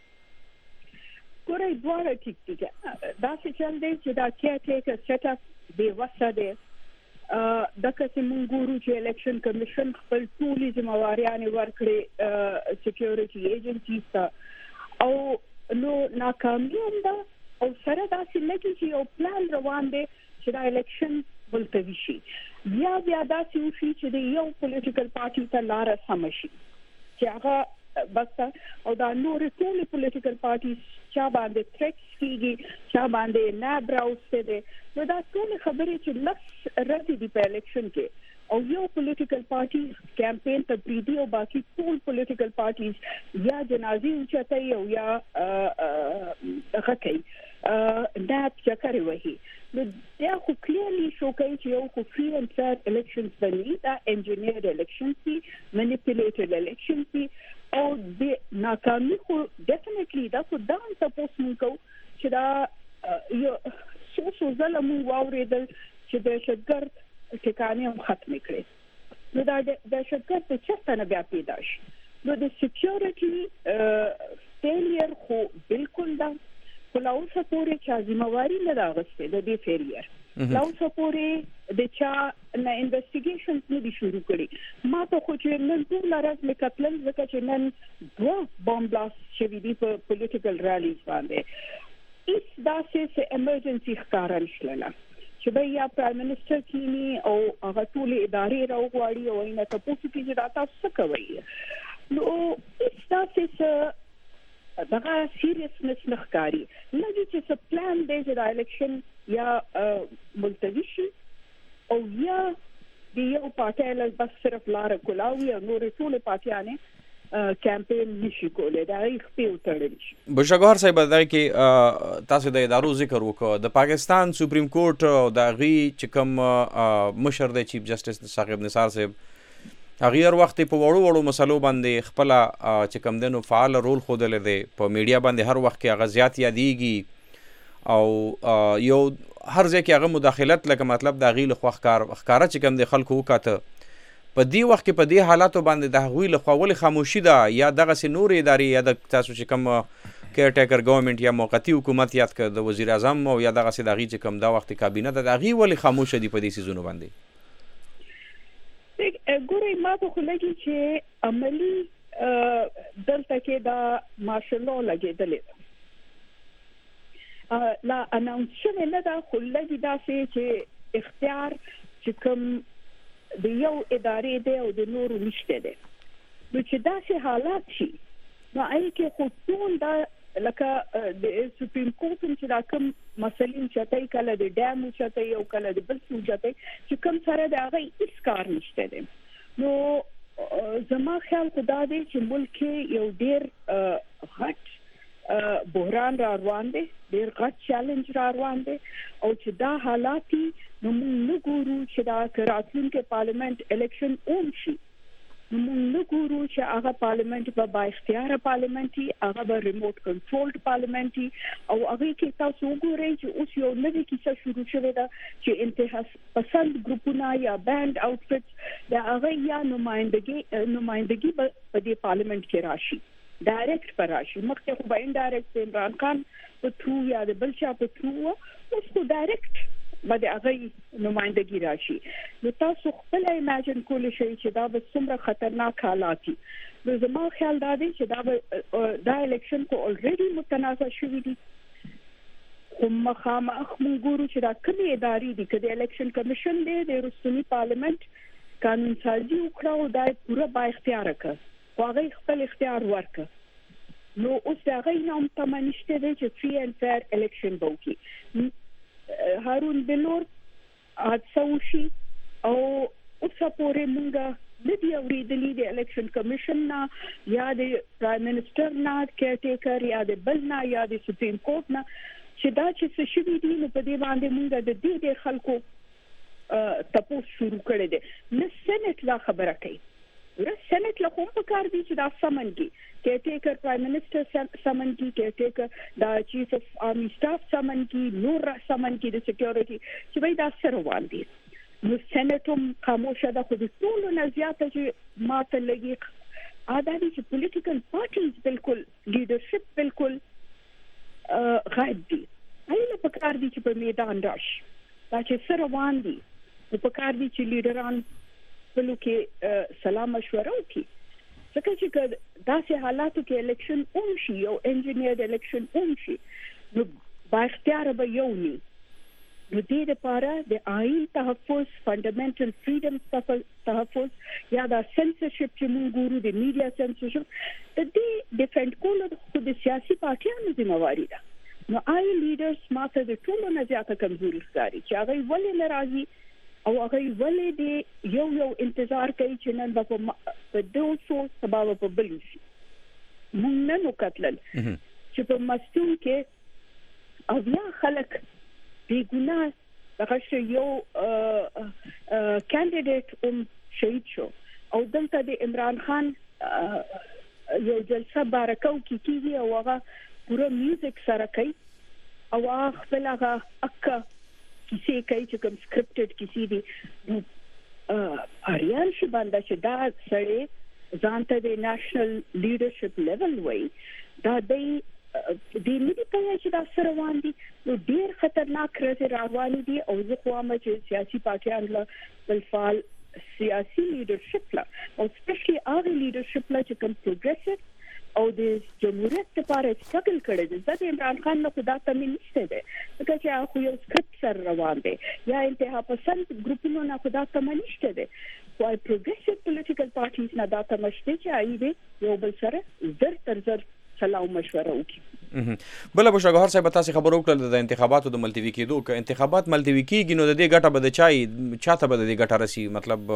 ګورئ دواړه ټیک دي. داسې چل دی چې دا کیرټیکر سیټ اپ بېوسه دی. دغه چې موږ ګورو چې الیکشن کمیشن خپل ټولې ذمهواریانې ورکړې سیکیورټي ایجنسیز ته او نو ناکامي هم ده او سره داسې لګي چې یو پلان روان دی چې دا الیکشن ملتوي شي. بیا بیا داسې وشي چې د یو پولیټیکل پارټي ته لاره سمه شي چې هغه بس او دا نورې ټولې پولیټیکل پارټیز چا باندې تریکس کېږي، چا باندې ناب راوستی دی. نو دا ټولې خبرې چې لس ورځې دي په الیکشن کې او یو پولیټیکل پارټي کیمپین ته پریږدي او باقي ټول پولیټیکل پارټیز یا جنازې اوچتوي او یا دغه کوي ناب چکرې وهي. نو دا خو کلیرلی شو کوي چې یو خو فري اینډ فیر الیکشنز به نه وي، دا انجینیرډ الیکشنز دي، منیپولیټډ الیکشنز دي او د ناکامي خو ډیفینیټلی دا خو دا هم تپوس مونږ کوو چې دا یو څو څو ځله مونږ واورېدل چې دهشتګرد ټکانې هم ختمې کړې. نو دا دهشتګرد د چېرته نه بیا پیدا شي. نو د سیکیورټي فیلیر خو بالکل ده، خو لا اوسه پورې چا ذمهواري نه ده اخیستې د دې فیلیر. لا اوسه پورې د چا نه انویسټیګیشنز نه دي شروع کړي. ما ته خو چې نن ټول راز مې کتل ځکه چې نن دوه بام بلاست شوي دي په پولیټیکل ریلیز باندې. ایس داسې څه ایمرجنسي ښکاره نشلله چې به یا پرایم منسټر کینی او هغه ټولې ادارې راوغواړي او یې نه تاسو کې چې دا تاسو څه کوي. نو ایس داسې څه دغه سیریسنس نه ښکاري. لږ چې څه پلان دی چې د الیکشن یا ملتوي شي او یا د یو پارټۍ له بس صرف لاره کولاوي او نورې ټولې پارټیانې کمپین نشي کولی دا یې خپې وتړلی شي. بشګار صاحب دا کې تاسو د ادارو ذکر وکړو د پاکستان سپریم کورټ او د هغې چې کوم مشر دی چیف جسټس ثاقب نثار صاحب هغه هر وخت په وړو وړو مسلو باندې خپل چې کوم دنو فعال رول خوده دی په میډیا باندې هر وخت کې هغه زیات یادېږي او یو هر ځای کې هغه مداخلت لکه مطلب د هغې لخوا ښکاره چې کوم د خلکو وکاته په دې وخت کې په دې حالاتو باندې د هغوی لخوا ولې خاموشي ده یا دغسې نورې ادارې یا د تاسو چې کوم کیر ټیکر ګورنمنټ یا موقتي حکومت یاد کړه د وزیر اعظم او یا دغسې د هغې چې کوم دا وخت کابینه ده د هغې ولې خاموشه دي په دې څیزونو باندې؟ ګورئ ما ته خو لګي چې عملي دلته کې دا مارشل لا لګېدلې ده لا اناونس شوې نه ده خو لګي داسې چې اختیار چې کوم د یو ادارې دی او د نورو نشته دی. نو چې داسې حالات شي نو هغې کې خو ټول دا لکه د سپریم کورټ چې دا کوم مسلې چتای کله د ډیم چتای او کله د بل څه چتای چې کوم سره د هغه هیڅ کار نشته دی. نو زما خیال خو دا دی چې ملک یو ډیر غټ بحران را روان دی ډیر غټ چیلنج را روان دی او چې دا حالاتي نو موږ نه ګورو چې دا راتلونکي پارلیمنت الیکشن اون شي نو موږ نه ګورو چې هغه پارلیمنت به با اختیاره پارلیمنت وي هغه به ریموټ کنټرولډ پارلیمنت وي او هغې کې تاسو وګورئ چې اوس یو نوې کیسه شروع شوې ده چې انتها پسند ګروپونه یا بینډ آوټفټس د هغه یا نمایندګي نمایندګي په دې پارلیمنت کې راشي ډایرکټ به راشي. مخکې خو به انډایرکټ د عمران خان په تھرو یا د بل چا په تھرو اوس خو ډایرکټ به د هغې نمایندګي راشي. نو تاسو خپله امیجن کولی شئ چې دا به څومره خطرناک حالات وي. نو زما خیال دا دی چې دا به دا الیکشن خو الریډي متنازع شوي دي خو مخامخ موږ ګورو چې دا کومې ادارې دي که د الیکشن کمیشن دی د وروستني پارلیمنت قانون سازي وکړه او دا یې پوره با اختیاره کړه خو هغې خپل اختیار ورکړه نو اوس د هغې نه هم تمه نشته دی چې فري اینډ فیر الیکشن به وکړي. هارون بلور حادثه وشي او اوسه پورې موږ نه دي اورېدلي د الیکشن کمیشن نه یا د پرایم منسټر نه کیر ټیکر یا د بل نه یا د سپریم کورټ نه چې دا چې څه شوي دي نو په دې باندې موږ د دې د خلکو تپوس شروع کړی دی. نه سینټ لا خبره کوي ورس سینټ له کوم پکار دي چې دا سمن کی کیر ټیکر پرایم منسټر سمن کی کیر ټیکر دا چیف اف آرمی سټاف سمن کی نور سمن کی د سکیورټي چې وای دا سره روان دي. نو سینټ هم خاموشه ده خو د ټولو نه زیاته چې ماته لګي ادا دي چې پولیټیکل پارټیز بالکل لیډرشپ بالکل غایب دي. ایله پکار دي چې په میدان راشي دا چې سره روان دي نو پکار دي چې لیډران بلو کې سلام مشوره وکړي ځکه چې داسې حالاتو کې الیکشن اون شي یو انجینیر الیکشن اون شي نو با اختیار به یو ني نو دې لپاره د آئین تحفظ فنډامنټل فریډم تحفظ یا د سنسرشپ چې موږ ګورو د میډیا سنسرشپ د دې ډیفنډ کول خو د سیاسي پارټیانو ذمہواری ده. نو آئی لیډرز ماته د ټولو نه زیاته کمزوري ښکاري چې هغه ولې ناراضي او هغه ولې دی یو یو انتظار کوي چې نن به په دوه سو سبا په بل شي. موږ نن وکتل چې په مستون کې او بیا خلک بې ګناه دغه یو کاندیډیټ هم شهید شو او دلته د عمران خان یو جلسه بارکو کې کېږي او هغه پوره میوزیک سره کوي او هغه خپل هغه اکه کیسې کوي چې کوم سکرپټډ کیسې دي. اریان شي باندې چې دا سړی ځان ته د نېشنل لیډرشپ لیول وایي دا دی د ملي په چې دا سره روان دي نو ډیر خطرناک راځي روان دي او زه خو هم چې سیاسي پارټیان له بل فعال سیاسي لیډرشپ لا او سپیشلی هغه لیډرشپ لا چې کوم پروګریسیو او د جمهوریت لپاره سټرګل کړی دی ځکه عمران خان نو خدا ته نشته دی ځکه چې هغه یو سکرپټ سره روان دی یا انتها پسند ګروپونو نه خدا ته نشته دی وای پروګریسیو پولیټیکل پارټیز نه دا ته مشته چې آی دی یو بل سره زر تر زر سلام مشوره وکړي. بل بشګهر صاحب تاسو خبرو کړل د انتخاباتو د ملتوي کېدو ک انتخابات ملتوي کېږي نو د دې ګټه به د چای چاته به د دې ګټه رسی مطلب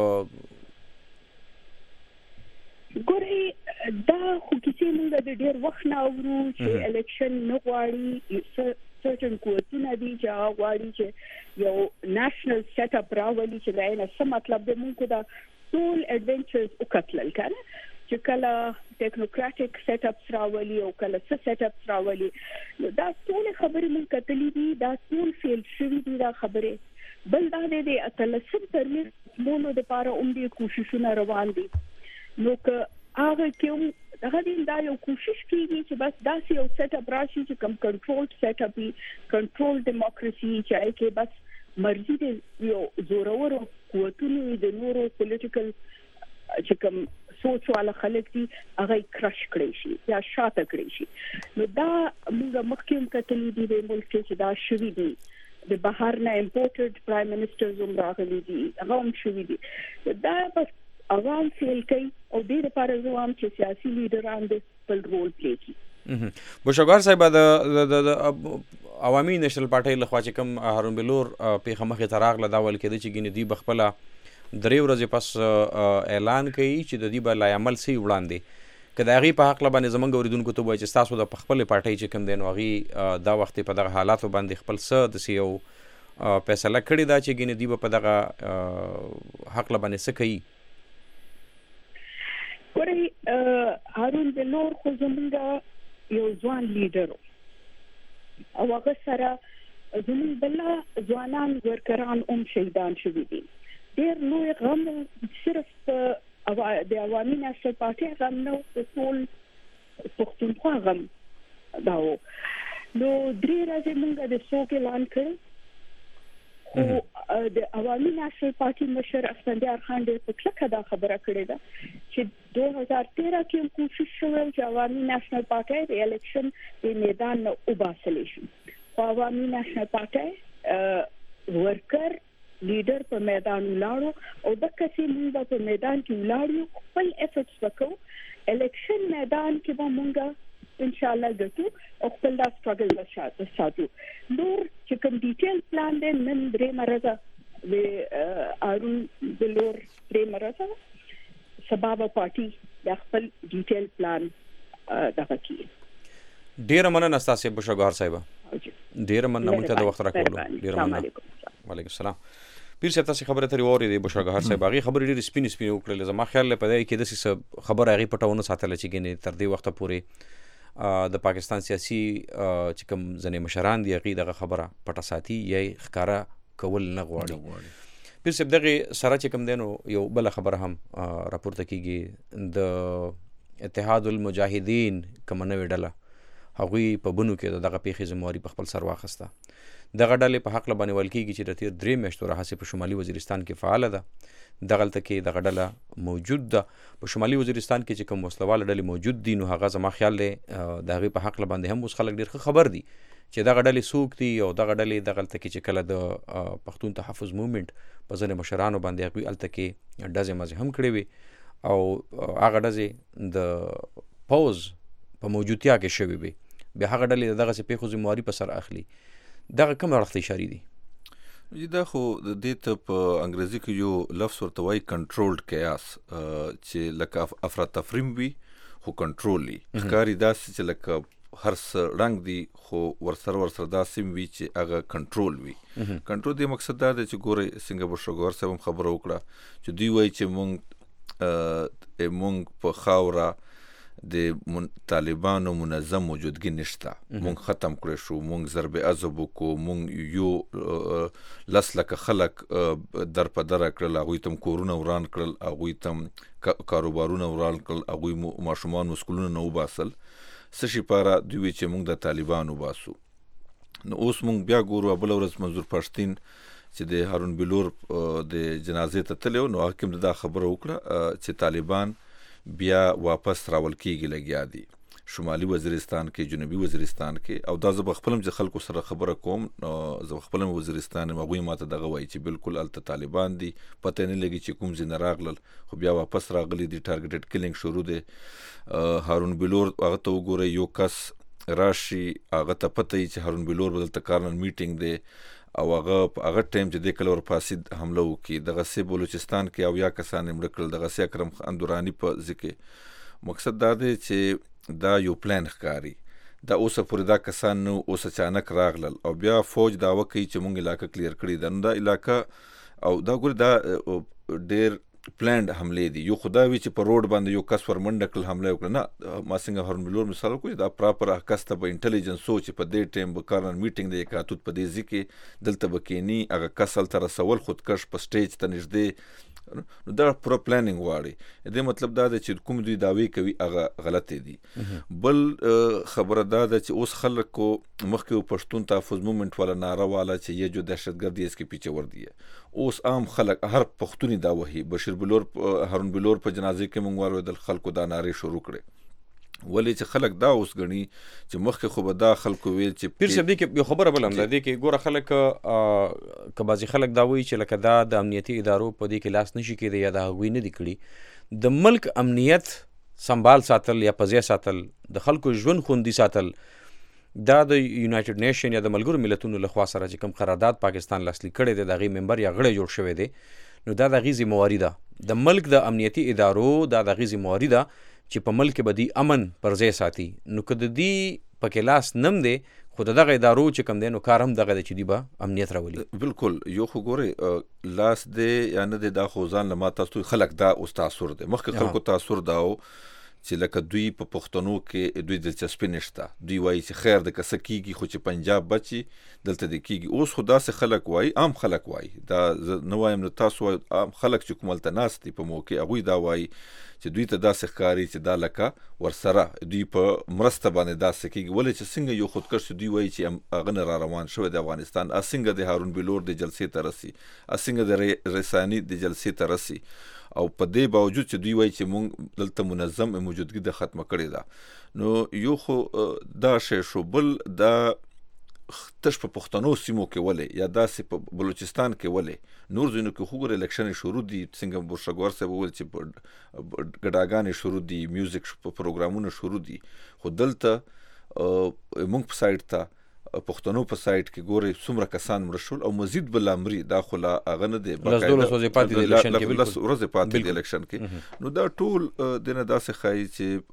ګورې دا خو کیسې موږ د ډېر وخت نه اورو چې الیکشن نه غواړي سرټن کوټونه دي چې غواړي چې یو نېشنل سیټ اپ راولي چې دا نه څه مطلب دی موږ دا ټول اډونچرز وکړل کنه چې کله ټیکنوکراټیک سیټ اپس راولي او کله څه سیټ اپس راولي دا ټول خبرې موږ کتلې دي دا ټول فیل شوي دي دا خبرې بل دا د اتلسم ترمنځ مونږ د لپاره اومدي کوششونه روان دي نو که هغه کوم هغه دا یو کوشش کیږي چې بس داسې یو سیټ اپ راشي چې کوم کنټرول سیټ اپ وي کنټرول دیموکراسي چې کې بس مرزي د یو زورور قوتونو د نورو پولیټیکل چې کوم سوچ والا خلک دي هغه کرش کړی شي یا شاته کړی شي نو دا موږ مخکې کتلې دي د ملک چې دا شوي دي د بهر نه امپورټډ پرایم منسټر زوم راغلي دي هغه هم شوي دي دا بس عوام فیل کوي او د لپاره زوام چې سیاسي لیډران د خپل رول پلی کوي. بشګهر صاحب د عوامي نېشنل پارټي لخوا چې کوم هارون بلور په خمخه تراغله دا ول کېده چې ګینه دی بخپله درې ورځې پس اعلان کوي چې د دې بل عمل سي وړاندې کله هغه په حق لبانې زمونږ اوریدونکو ته وایي چې تاسو د خپل پارټي چې کوم دین هغه دا وخت په دغه حالاتو باندې خپل څه د سیو فیصله کړی دا چې ګینه دی په دغه حق لبانې څه کوي. ګورې هارون بلور خو زمونږ یو ځوان لیډر او هغه سره زمونږ بل ځوانان ورکران هم شهیدان شوي دي ډېر لوی غم صرف د عوامي نېشنل پارټي غم نه د ټول پښتونخوا غم دا و نو درې ورځې موږ د سوګ اعلان کړ خو د عوامي نېشنل پارټي مشر اسفندیار خان ډېر په کلکه دا خبره کړې ده چې دوه هزار تیرہ کې کوشش شوه چې عوامي نېشنل پارټي د الیکشن د میدان نه وباسل شي خو عوامي نېشنل پارټي ورکر لیډر په میدان ولاړو او د کسي موږ په میدان کې ولاړو خپل افورټس وکړو الیکشن میدان کې به موږ ان شاء الله ګټو او خپل دا سټرګل وشاتو ساتو نور چې کوم ډیټیل پلان دی نن درې مرزه د ارون بلور درې مرزه سبب پارټي د خپل ډیټیل پلان دغه کی ډیر مننه تاسو بشګهر صاحب ډیر مننه مونږ ته د وخت راکولو ډیر مننه وعلیکم السلام. پیر صاحب تاسو خبره ترې ووري دی بشګهر صاحب هغه خبرې ډېر سپین سپین وکړل زما خیال له پدې کې د څه خبر هغه پټونه ساتل چې ګنې تر دې وخت پورې د پاکستان سیاسي چې کوم ځنې مشران دی هغه دغه خبره پټه ساتي یې ښکارا کول نه غواړي. پیر صاحب دغه سره چې کوم دینو یو بل خبره هم راپورته کیږي د اتحاد المجاهدین کوم نه وډله هغوی په بنو کې دغه پیښې زمواري په خپل سر واخسته دغه ډلې په حق لبانې ول کېږي چې د تیر درې میاشتو راهیسې په شمالي وزیرستان کې فعاله ده دغلته کې دغه ډله موجود ده په شمالي وزیرستان کې چې کوم وسلواله ډلې موجود دي نو هغه زما خیال دی د هغې په حق لباندې هم اوس خلک ډېر ښه خبر دي چې دغه ډلې څوک دي او دغه ډلې دغلته کې چې کله د پښتون تحفظ موومنټ په ځینې مشرانو باندې هغوی هلته کې ډزې مزې هم کړې وي او هغه ډزې د پوز په موجودتیا کې شوي وي بیا هغه ډلې د دغسې پیښو ذمواري په سر اخلي دغه کوم اړخ ته اشارې دي؟ دا خو د دې ته په انګریزي کې یو لفظ ورته وایي کنټرولډ کیاس چې لکه افراتفریم وي خو کنټرول وي ښکاري داسې چې لکه هر څه رنګ دي خو ورسره ورسره داسې وي چې هغه کنټرول وي کنټرول دی مقصد دا دی چې ګورئ څنګه بشګهر صاحب هم خبره وکړه چې دوی وایي چې مونږ مونږ په خاوره د طالبانو منظم موجودګي نشته مونږ ختم کړی شو مونږ ضرب عذاب وکړو مونږ یو لس لکه خلک در په در کړل هغوی ته کورونه وران کړل هغوی ته کاروبارونه وران کړل هغوی ماشومان مسکولونه نه وباسل څه شي پاره دوی وی چې موږ د طالبانو باسو. نو اوس موږ بیا ګورو بل ورځ منظور پښتين چې د هارون بلور د جنازې ته تلو نو حاکم دا خبره وکړه چې طالبان بیا واپس راول کیږي لګیا دي شمالي وزیرستان کې جنوبي وزیرستان کې او دا زه خپلم چې خلکو سره خبره کوم زه خپلم وزیرستان مغوي ماته دغه وایي چې بالکل الته طالبان دي پته نه لګي چې کوم ځای راغلل خو بیا واپس راغلي دي ټارګټډ کیلینګ شروع دي. هارون بلور هغه ته وګوره یو کس راشي هغه ته پته چې هارون بلور بدلته کارنل میټینګ دی او هغه هغه ټایم چې د کلور فاسد حمله وکي دغه سه بلوچستان کې او یا کسان مړ کړل دغه سه اکرم اندورانی په ځکه مقصد دا دی چې دا یو پلان ښکاری دا اوسه پورې دا کسان نو اوس اچانک راغلل او بیا فوج دا وکي چې مونږ علاقه کلیر کړی دا دا علاقه او دا ګور دا ډیر پلانډ حمله دي یو خدای وی چې په روډ باندې یو کس ور منډه کړل حمله وکړه نه ما څنګه هارون بلور مثال کوي دا پراپر کس ته په انټيليجنس سوچ په دې ټیم به کارن میټینګ دی کاتوت په دې ځکه دلته بکینی هغه کسل تر سوال خودکش په سټیج ته نږدې نو دا پرو پلانینګ واړي دې مطلب دا دی چې کوم دوی داوی کوي هغه غلط دي. بل خبره دا ده چې اوس خلکو مخکې پښتون تحفظ موومېنټ والا ناره والا چې یہ جو دهشتګردي اس کې پیچھے ور دی اوس عام خلک هر پښتوني دا وਹੀ بشیر بلور هارون بلور په جنازې کې مونږ ورویدل خلکو دا نارې شروع کړې ولې چې خلک دا اوس غني چې مخکې خو به دا خلکو ویل چې پیر صاحب دې کې یو خبره بل هم ده دې کې ګوره خلک کبازي خلک دا وایي چې لکه دا د امنیتي ادارو په دې کې لاس نشي کېدی یا دا غوي نه دي کړي د ملک امنیت سنبال ساتل یا پزې ساتل د خلکو ژوند خوندي ساتل دا د یونایټډ نیشن یا د ملګرو ملتونو لخوا سره چې کوم قرارداد پاکستان لاسلیک کړی دی دغه ممبر یا غړی جوړ شوی دی نو دا د غیزي موارد د ملک د امنیتي ادارو دا د غیزي موارد چې په ملک بدی امن پر ځای ساتي نو کده دی په کلاس نم دی خود دغه ادارو چې کم دی نو کار هم دغه چې دی به امنیت راولي. بالکل یو خو ګوري لاس دی یا نه دی دا خو ځان لما تاسو خلک دا اوس تاثیر دی مخکې خلکو تاثیر داو چې لکه دوی په پښتنو کې دوی دلچسپي نشته دوی وایي چې خیر د کسه کیږي خو چې پنجاب بچي دلته د کیږي اوس خدا سه خلک وایي عام خلک وایي دا نو وایم نو تاسو عام خلک چې کوملته ناس دي په موقع هغه دا وایي چې دوی ته داسې ښکاري چې دا لکه ورسره دوی په مرسته باندې داسې کیږي ولې چې څنګه یو خودکش دوی وایي چې هغه نه را روان شوی د افغانستان اسنګ د هارون بلور د جلسې ته رسي اسنګ د رساني د جلسې ته رسي او په دې باوجود چې دوی وایي چې مونږ دلته منظم موجودګي د ختمه کړې ده نو یو خو دا شی شو بل دا تش په پښتنو سیمو کې ولې یا داسې په بلوچستان کې ولې نور ځینو کې خو ګور الیکشن شروع دي څنګه بورشګور صاحب وویل چې ګډاګانې شروع دي میوزیک پروګرامونه شروع دي خو دلته مونږ په سایډ ته پښتنو په سایت کې ګوري څومره کسان مرشول او مزید بل امر دا خو لا اغه نه دی بس دولس ورځې پاتې د الیکشن کې بالکل ورځې پاتې د الیکشن کې نو دا ټول دنه داسې خای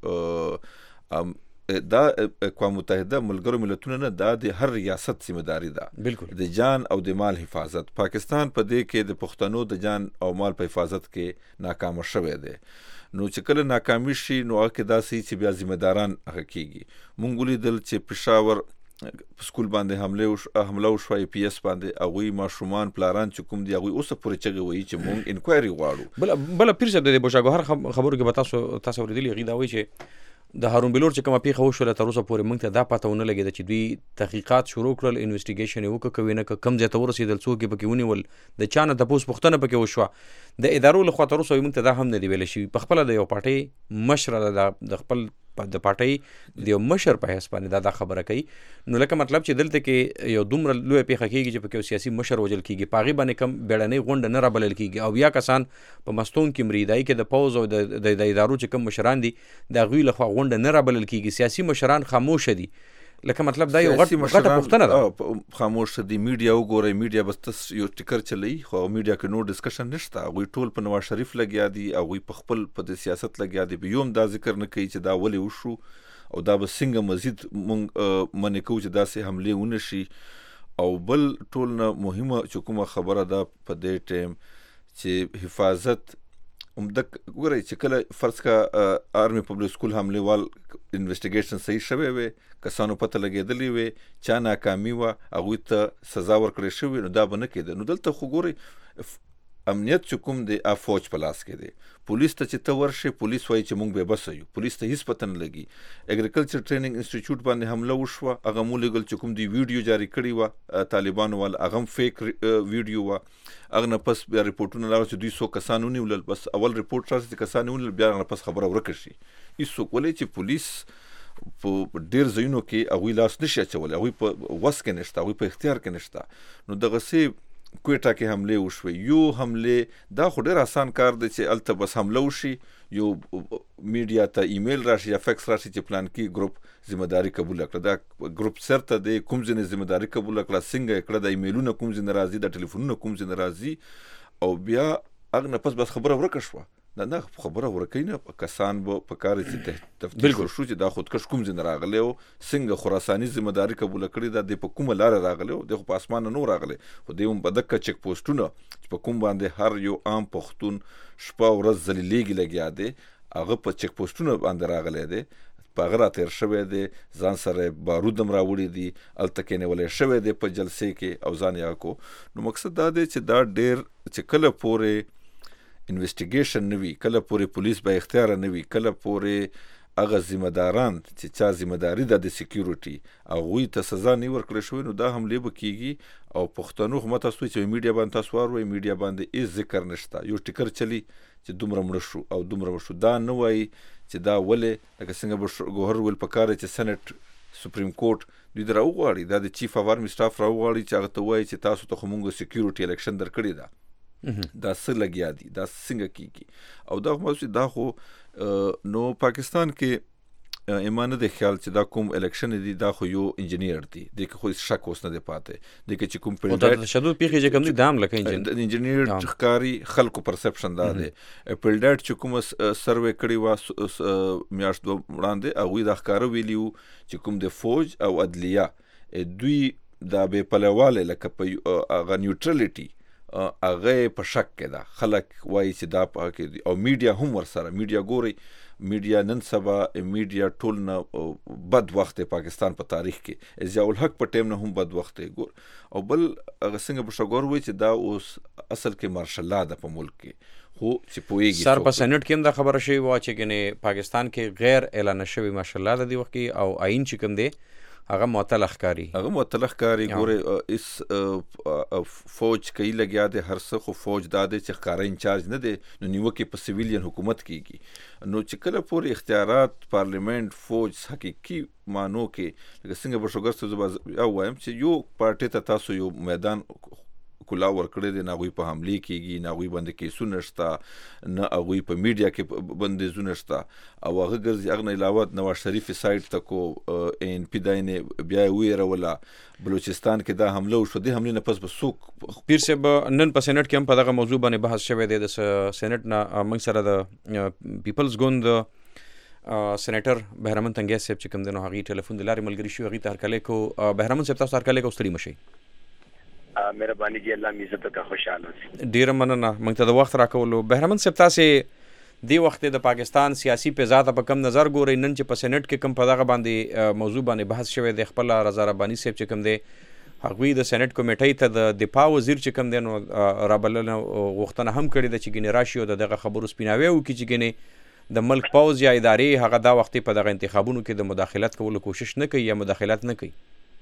چې دا اقوام متحده ملګرو ملتونو نه دا د هر ریاست ذمہ داری ده بالکل د جان او د مال حفاظت پاکستان په دې کې د پښتنو د جان او مال په حفاظت کې ناکام شوه دی نو چې کله ناکامي شي نو هغه داسې چې بیا ذمہ داران هغه کیږي مونږ ولیدل چې پېښور سکول باندې حمله او حمله شوې پی اس باندې هغه ماشومان پلاران چې کوم دی هغه اوس پورې چغي وایي چې مونږ انکوایري غواړو بل بل پیر صاحب د بوشاګو هر خبرو کې به تاسو تاسو ورېدلی غي دا وایي چې د هارون بلور چې کومه پیښه وشوله تر اوسه پورې موږ ته دا پته ونه لګېده چې دوی تحقیقات شروع کړل انویسټیګیشن یې وکړه کوي نه کم ځای ته ورسېدل څوک یې پکې ونیول د چا نه تپوس پوښتنه پکې وشوه د ادارو لخوا تر اوسه موږ ته دا هم نه دی ویلی شوي په خپله د یو پارټۍ مشره د خپل د پارټۍ د یو مشر په حیث باندې دا دا خبره کوي نو لکه مطلب چې دلته کې یو دومره لویه پیښه کېږي چې پکې یو سیاسي مشر وژل کېږي په هغې باندې کم بیړنۍ غونډه نه رابلل کېږي او بیا کسان په مستون کې مري دای کې د پوځ او د ادارو چې کوم مشران دي د هغوی لخوا غونډه نه رابلل کېږي سیاسي مشران خاموشه دي لکه مطلب دا یو غټه پوښتنه ده خاموش دي میډیا وګورئ میډیا بس تس یو ټیکر چلی خو میډیا کې نو ډسکشن نشته هغوی ټول په نواز شریف لګیا دي هغوی په خپل په د سیاست لګیا دي به یوم دا ذکر نه کوي چې دا ولې وشو او دا به څنګه مزید مونږ منې کوو چې داسې حملې ونه شي او بل ټول نه مهمه چې کومه خبره ده په دې ټایم چې حفاظت همدک ګورئ چې کله فرض کا آرمی پبلک سکول حمله وال انویسټیګیشن صحیح شوی وي کسانو پته لګېدلی وي چا ناکامي وه هغوی ته سزا ورکړې شوې نو دا به نه کېده نو دلته خو ګورئ امنیت چې کوم دی ا فوج په لاس کې دی. پولیس ته چې ته ورشې پولیس وایي چې موږ به بس یو، پولیس ته هیڅ پته نه لګي. اګریکلچر ټریننګ انسټیټیوټ باندې حمله وشوه، هغه مو لیګل چې کوم دی ویډیو جاری کړی و طالبانو ول، هغه فیک ویډیو و. هغه نه پس بیا ریپورټونه راغلل چې دوی څو کسان ونیول، بس اول ریپورټ راځي چې کسان ونیول، بیا نه پس خبره ورکه شي. هیڅوک ولې چې پولیس په ډیر ځایونو کې هغوی لاس نشي اچولی، هغوی په وس کې نشته، هغوی په اختیار کې نشته. نو دغسې کویټا کې حملې وشوې. یو حملې دا خو ډېر آسان کار دی چې هلته بس حمله وشي، یو میډیا ته ایمیل راشي یا فیکس راشي چې پلان کې ګروپ ذمہداري قبول کړه. دا ګروپ چېرته دی، کوم ځینې ذمہداري قبول کړه، څنګه یې کړه، د ایمیلونه کوم ځینې راځي، د ټلیفونونه کوم ځینې راځي، او بیا هغه نه پس بس خبره ورکه شوه. نه نه خبره ورکوي نه، کسان به په کار چې تفتیش وشو چې دا خودکش کوم ځای نه راغلی او څنګه خراساني ذمہداري قبوله کړې ده، دی په کومه لاره راغلی او دی خو په اسمان نه نو راغلی، خو دی هم په دقه چک پوسټونه چې په کوم باندې هر یو عام پښتون شپه ورځ ځلېږي لګیا دی، هغه په چک پوسټونه باندې راغلی دی، په هغه راتېر شوی دی، ځان سره بارود هم راوړي دي، هلته کېنولی شوی دی په جلسې کې او ځان یې کو. نو مقصد دا دی چې دا ډېر چې کله پورې انویسټیګیشن نه وي، کله پورې پولیس به اختیاره نه وي، کله پورې هغه ذمہداران چې چا ذمہداري ده د سیکیورټي هغوی ته سزا نه ورکړل شوې، نو دا حملې به کېږي. او پښتنو خو مه تاسو وایي چې میډیا باندې تاسو واروئ، میډیا باندې هېڅ ذکر نشته، یو ټیکر چلی چې دومره مړه شو او دومره مړه شو. دا نه وایي چې دا ولې، لکه څنګه به ګوهر ویل پکار چې سنټ سپریم کورټ دوی د راوغواړي، دا د چیف اف آرمي سټاف راوغواړي چې هغه ته وایي چې تاسو ته خو مونږ سیکیورټي الیکشن درکړې ده، دا څه لګیا دي، دا څنګه کېږي. او دا خو دا خو نو پاکستان کې ایمان نه دی خیال چې دا کوم الیکشن دی، دا خو یو انجینیر دی، دی که خو شک اوس نه دی پاتې، دی که چې کوم پلډایټ تشدد پیښې چې کوم دی دا هم لکه انجینیر ښکاري، خلکو پرسپشن دا دی. پلډایټ چې کومه سروې کړې وه میاشت دوه وړاندې، هغوی دا ښکاره ویلي وو چې کوم د فوج او عدلیه دوی دا بې پلووالی لکه په هغه نیوټرلیټي هغه په شک کې ده، خلک وایي چې دا پاکې دي. او میډیا هم ورسره، میډیا ګورئ، میډیا نن سبا میډیا ټول نه بد وخت دی پاکستان په تاریخ کې، ضیاء الحق په ټیم نه هم بد وخت دی. ګور او بل هغه څنګه په شګور وایي چې دا اوس اصل کې مارشل لا ده په ملک کې، خو چې پوهېږي سر په سینټ کې هم دا خبره شوې وه چې ګنې پاکستان کې غیر اعلانه شوي مارشل لا ده دې وخت کې، او آئین چې کوم دی هغه معطل ښکاري، هغه معطل ښکاري. ګورې اس فوج کوي لګیا دی هر څه، خو فوج دا دی چې ښکاره انچارج نه دی، نو نیوکې په سویلین حکومت کېږي. نو چې کله پورې اختیارات پارلیمنت فوج حقیقي معنو کې، لکه څنګه به شوګر ته زه یا وایم چې یو پارټۍ ته تاسو یو میدان کلا ورکړی دی، نه هغوی په حملې کېږي، نه هغوی باندې کیسونه شته، نه هغوی په میډیا کې بندیزونه شته، او هغه ګرځي. هغه نه علاوه نواز شریف سایډ ته کو این پی دا یې بیا یې ویروله، بلوچستان کې دا حمله وشوه، دې حملې نه پس به څوک پیر صاحب نن په سینټ کې هم په دغه موضوع باندې بحث شوی دی. د سینټ نه موږ سره د پیپلز ګوند سینیټر بهرمن تنګیاس صاحب چې کوم دی نو هغې ټلیفون د لارې ملګري شو، هغې ته هرکلی کو. بهرمن صاحب تاسو هرکلی کو، ستړي مه شئ. مهرباني جی، الله مې عزت وکړه، خوشحاله اوسئ. ډېره مننه موږ ته د وخت راکولو. بهرمن صاحب تاسې دې وخت د پاکستان سیاسي پیزا ته په کم نظر ګورئ؟ نن چې په سینټ کې کوم په دغه باندې موضوع باندې بحث شوی دی، خپله رضا رباني صاحب چې کوم دی هغوی د سینټ کمیټۍ ته د دفاع وزیر چې کوم دی نو رابلنه غوښتنه هم کړې ده چې ګنې راشي او د دغه خبرو سپیناوی وکړي چې ګنې د ملک پوځ یا ادارې هغه دا وختې په دغه انتخابونو کې د مداخلت کولو کوشش نه کوي یا مداخلت نه کوي.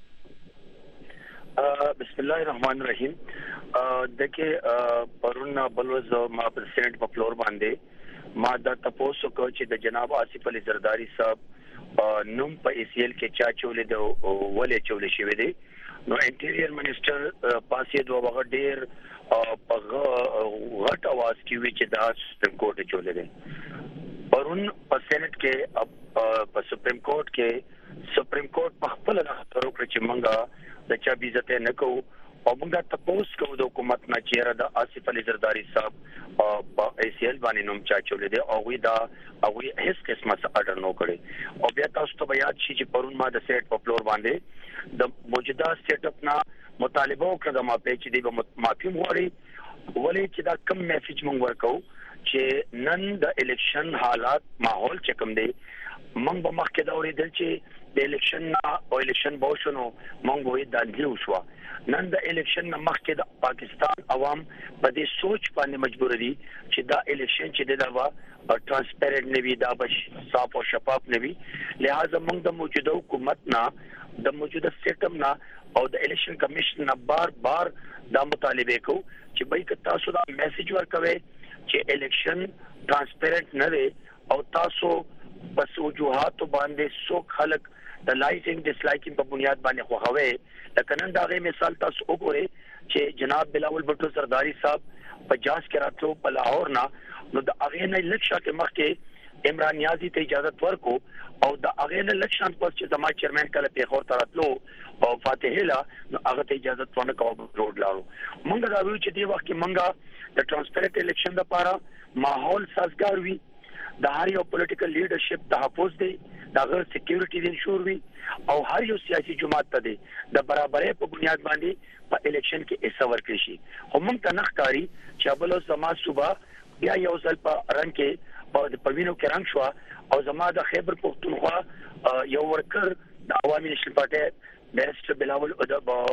بسم الله الرحمن الرحیم. دغه پرون بلوز ما په سینټ په فلور باندې ما دا تاسو کو چې د جناب آصف علي زرداری صاحب نوم په ای سی ایل کې چا چولې د ولې چولې شوی دی، نو انټیریر منسٹر پاسې دوه وغه ډیر په غټ اواز کې وی چې دا سپریم کورټ چولې دی. پرون په سینټ کې په سپریم کورټ کې سپریم کورټ په خپل راځو چې منګه د چا بیزته نه کو، او موږ ته تاسو کو د حکومت نه چیرې د آصف علي زرداری صاحب په ای سی ایل باندې نوم چا چولې دی، او وی دا او وی هیڅ قسمه اډر نو کړي. او بیا تاسو ته یاد شي چې پرون ما د سیټ په فلور باندې د موجوده سیټ اپ نه مطالبه وکړه ما په چې دی معافي وغواړي، ولې چې دا کم میسج مونږ ورکو چې نن د الیکشن حالات ماحول چې کوم دی، موږ به مخکې دا اورېدل چې د الیکشن نه او الیکشن به وشو نو موږ وایو دانګي وشو. نن د الیکشن نه مخکې د پاکستان عوام په دې سوچ باندې مجبور دي چې دا الیکشن چې دا وا ترانسپیرنٹ نه وي، دا به صاف او شفاف نه وي. لہذا موږ د موجوده حکومت نه د موجوده سیستم نه او د الیکشن کمیشن نه بار بار دا مطالبه کوو چې بای که تاسو دا میسج ورکوي چې الیکشن ترانسپیرنٹ نه دی او تاسو بس وجوهات باندې سو خلک د لایکینګ ډیسلایکینګ په بنیاد باندې خوښوي. لکه نن دا غي مثال تاسو وګورئ چې جناب بلاول بټو زرداری صاحب په جاز کې راتلو په لاهور نه، نو د اغه نه لکشا کې مخکې عمران نیازی ته اجازه ورکو او د اغه نه لکشان پس چې زما چیرمن کله پیښور ته راتلو او فاتح لا نو هغه ته اجازه ورنه کوو روډ لاړو. مونږ دا ویل چې دی وخت کې مونږه د ترانسپیرنٹ الیکشن لپاره ماحول سازگار وي، د هر یو پولیټیکل لیډرشپ تحفظ دی، د غیر سکیورټي دی انشور وي او هر یو سیاسي جماعت ته دی د برابرۍ په بنیاد باندې په الیکشن کې حصہ ورکړي شي. خو مونږ ته نخکاری چې بل زما صبح بیا یو ځل په رنگ کې په د پوینو کې رنگ شو او زما د خیبر پختونخوا یو ورکر د عوامي نشل پارټي بیرسټر بلاول او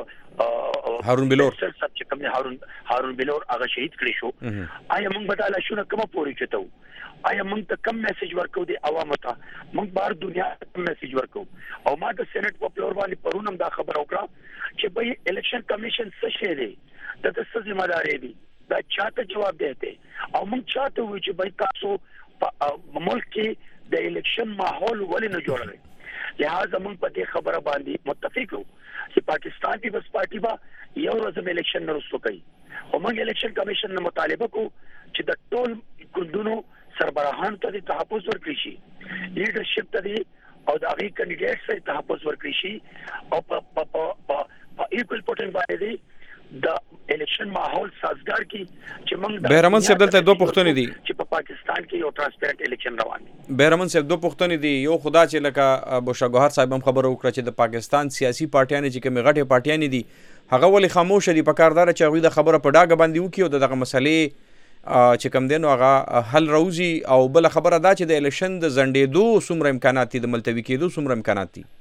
د هارون بلور سر سب چې کوم هارون هارون بلور هغه شهید کړی شو. آیا موږ بداله شو نه کومه پوری چتو؟ آیا موږ ته کم میسج ورکو دی عوامو ته؟ موږ بار دنیا ته میسج ورکو او ما د سېنات په فلور باندې پرونم دا خبر وکړه چې به الیکشن کمیشن څه شي دی، د څه ذمہ داري دی، دا چاته جواب دیته او موږ چاته وی چې به تاسو په ملک کې د الیکشن ماحول ولې نه جوړوي. لہذا موږ په دې خبره باندې متفق یو چې پاکستان پیپلز پارټي با یو ورځ الیکشن نه رسو کوي او موږ الیکشن کمیشن نه مطالبه کوو چې د ټول ګوندونو سربراهان ته د تحفظ ورکړي شي، لیډرشپ ته دی او د هغه کینډیډیټس ته تحفظ ورکړي شي او په په په ایکوال پوټینګ باندې د الیکشن ماحول سازگار کی چې موږ بهرمن صاحب دلته دوه پښتنې دي چې په پاکستان کې یو ترانسپیرنٹ الیکشن روان دي. بهرمن صاحب دوه پښتنې دي، یو خدا چې لکه بوشاګوهر صاحب هم خبر وکړه چې د پاکستان سیاسي پارټیان چې کومه غټه پارټیان دي هغه ولې خاموش دي، په کاردار چې هغه د خبره په ډاګه باندې وکي او دغه مسلې چې کوم دین هغه حل روزي او بل خبره دا چې د الیکشن د زندېدو څومره امکانات دي، د ملتوي کېدو څومره امکانات دي.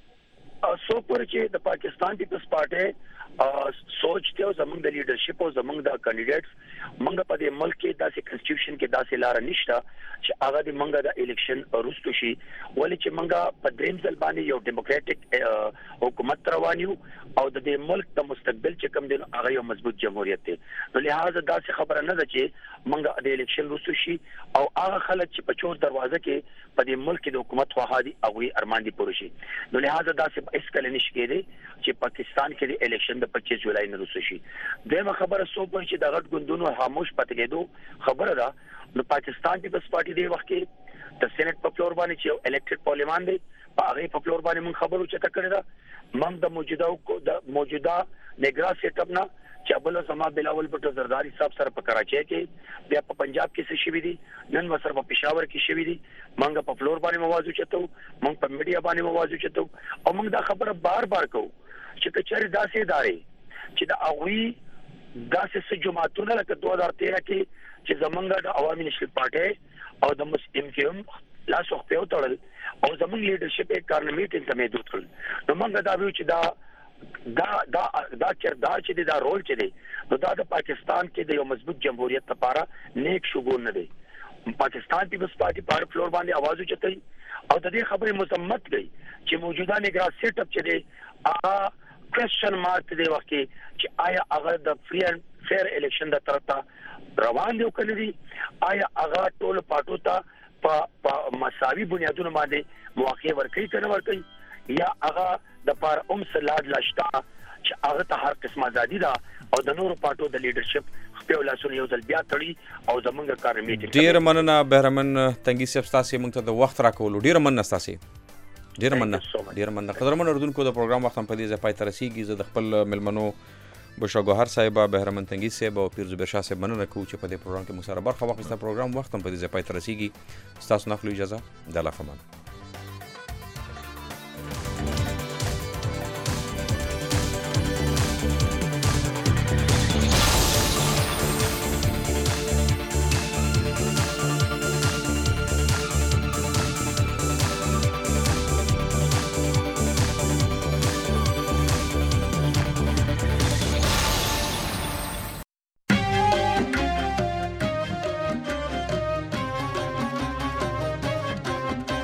سو پر چې د پاکستان پیپلز پارټي سوچ ته زمونږ د لیډرشپ او زمونږ د کینډیډیټس موږ په دې ملک کې داسې کنسټیټیوشن کې داسې لار نشته چې هغه د موږ د الیکشن وروسته شي، ولې چې موږ په دریم ځل باندې یو ډیموکراټک حکومت روانیو او د دې ملک د مستقبل چې کوم دی هغه یو مضبوط جمهوریت دی. نو لہذا داسې خبره نه ده چې موږ د الیکشن وروسته شي او هغه خلک چې په چور دروازه کې په دې ملک د حکومت خواهی دي هغه ارمان دي پوره شي. نو لہذا داسې اس کله نشي کېدی چې پاکستان کې د الیکشن د پچیس جولای نه وروسته شي. دغه خبره سو پر چې د غټ ګوندونو خاموش پاتې کېدو خبره ده. نو پاکستان پیپلز پارټي دی وخت کې د سېنات په فلور باندې چې یو الیکټډ پارلیمان دی په هغه په فلور باندې موږ خبرو چته کړی دا موږ د موجوده د موجوده نگرا سیټ اپ نه چې ابل سما بلاول بټو زرداری صاحب سره په کراچۍ کې بیا په پنجاب کې څه شوی دي، نن وسر په پېښور کې شوی دي، موږ په فلور باندې موازو چته موږ په میډیا باندې موازو چته او موږ دا خبره بار بار کوو چې کچاري داسې ادارې چې د اغوی داسې څه جماعتونه لکه دوه هزار تیرہ کې چې زمونږ د عوامي نشل پارټي او د مسلم کې لاس وخت په وټړل او زمونږ لیډرشپ یې کارنمیټ ته محدود کړل. نو موږ دا ویو چې دا دا دا دا کردار چې دا رول چې دی نو دا د پاکستان کې د یو مضبوط جمهوریت لپاره نیک شګون نه دی. پاکستان پیپلز پارټي په فلور باندې आवाज اوچتای او د دې خبرې مذمت کوي چې موجوده نگرا سیټ اپ چې دی هغه کوېسچن مارک دی وخت چې آیا هغه د فری اینڈ فیر الیکشن د طرفه روان دی او کنه دی، آیا هغه ټول پټو ته په مساوي بنیادونو باندې مواقع ورکړي کنه ورکړي یا هغه د پار اوم سلاد لاشتا چې هغه ته هر قسمه ازادي ده او د نورو پټو د لیډرشپ خپل لاسونه یو ځل بیا تړي او زمونږ کار میټینګ. ډیر مننه بهرمن تنګي صاحب تاسو موږ ته د وخت راکولو، ډیر مننه تاسو ډیر مننه ډیر مننه قدرمن اردوونکو. د پروګرام وخت هم په دې ځای پای ته رسیږي. زه د خپل ملمنو بوشاګوهر صاحب، بهرمن تنګي صاحب او پیر زبیر شاه صاحب مننه کوم چې په دې پروګرام کې مو سره برخه واخیسته. پروګرام وخت هم په دې ځای پای ته رسیږي. تاسو نه خلو اجازه د الله فمان.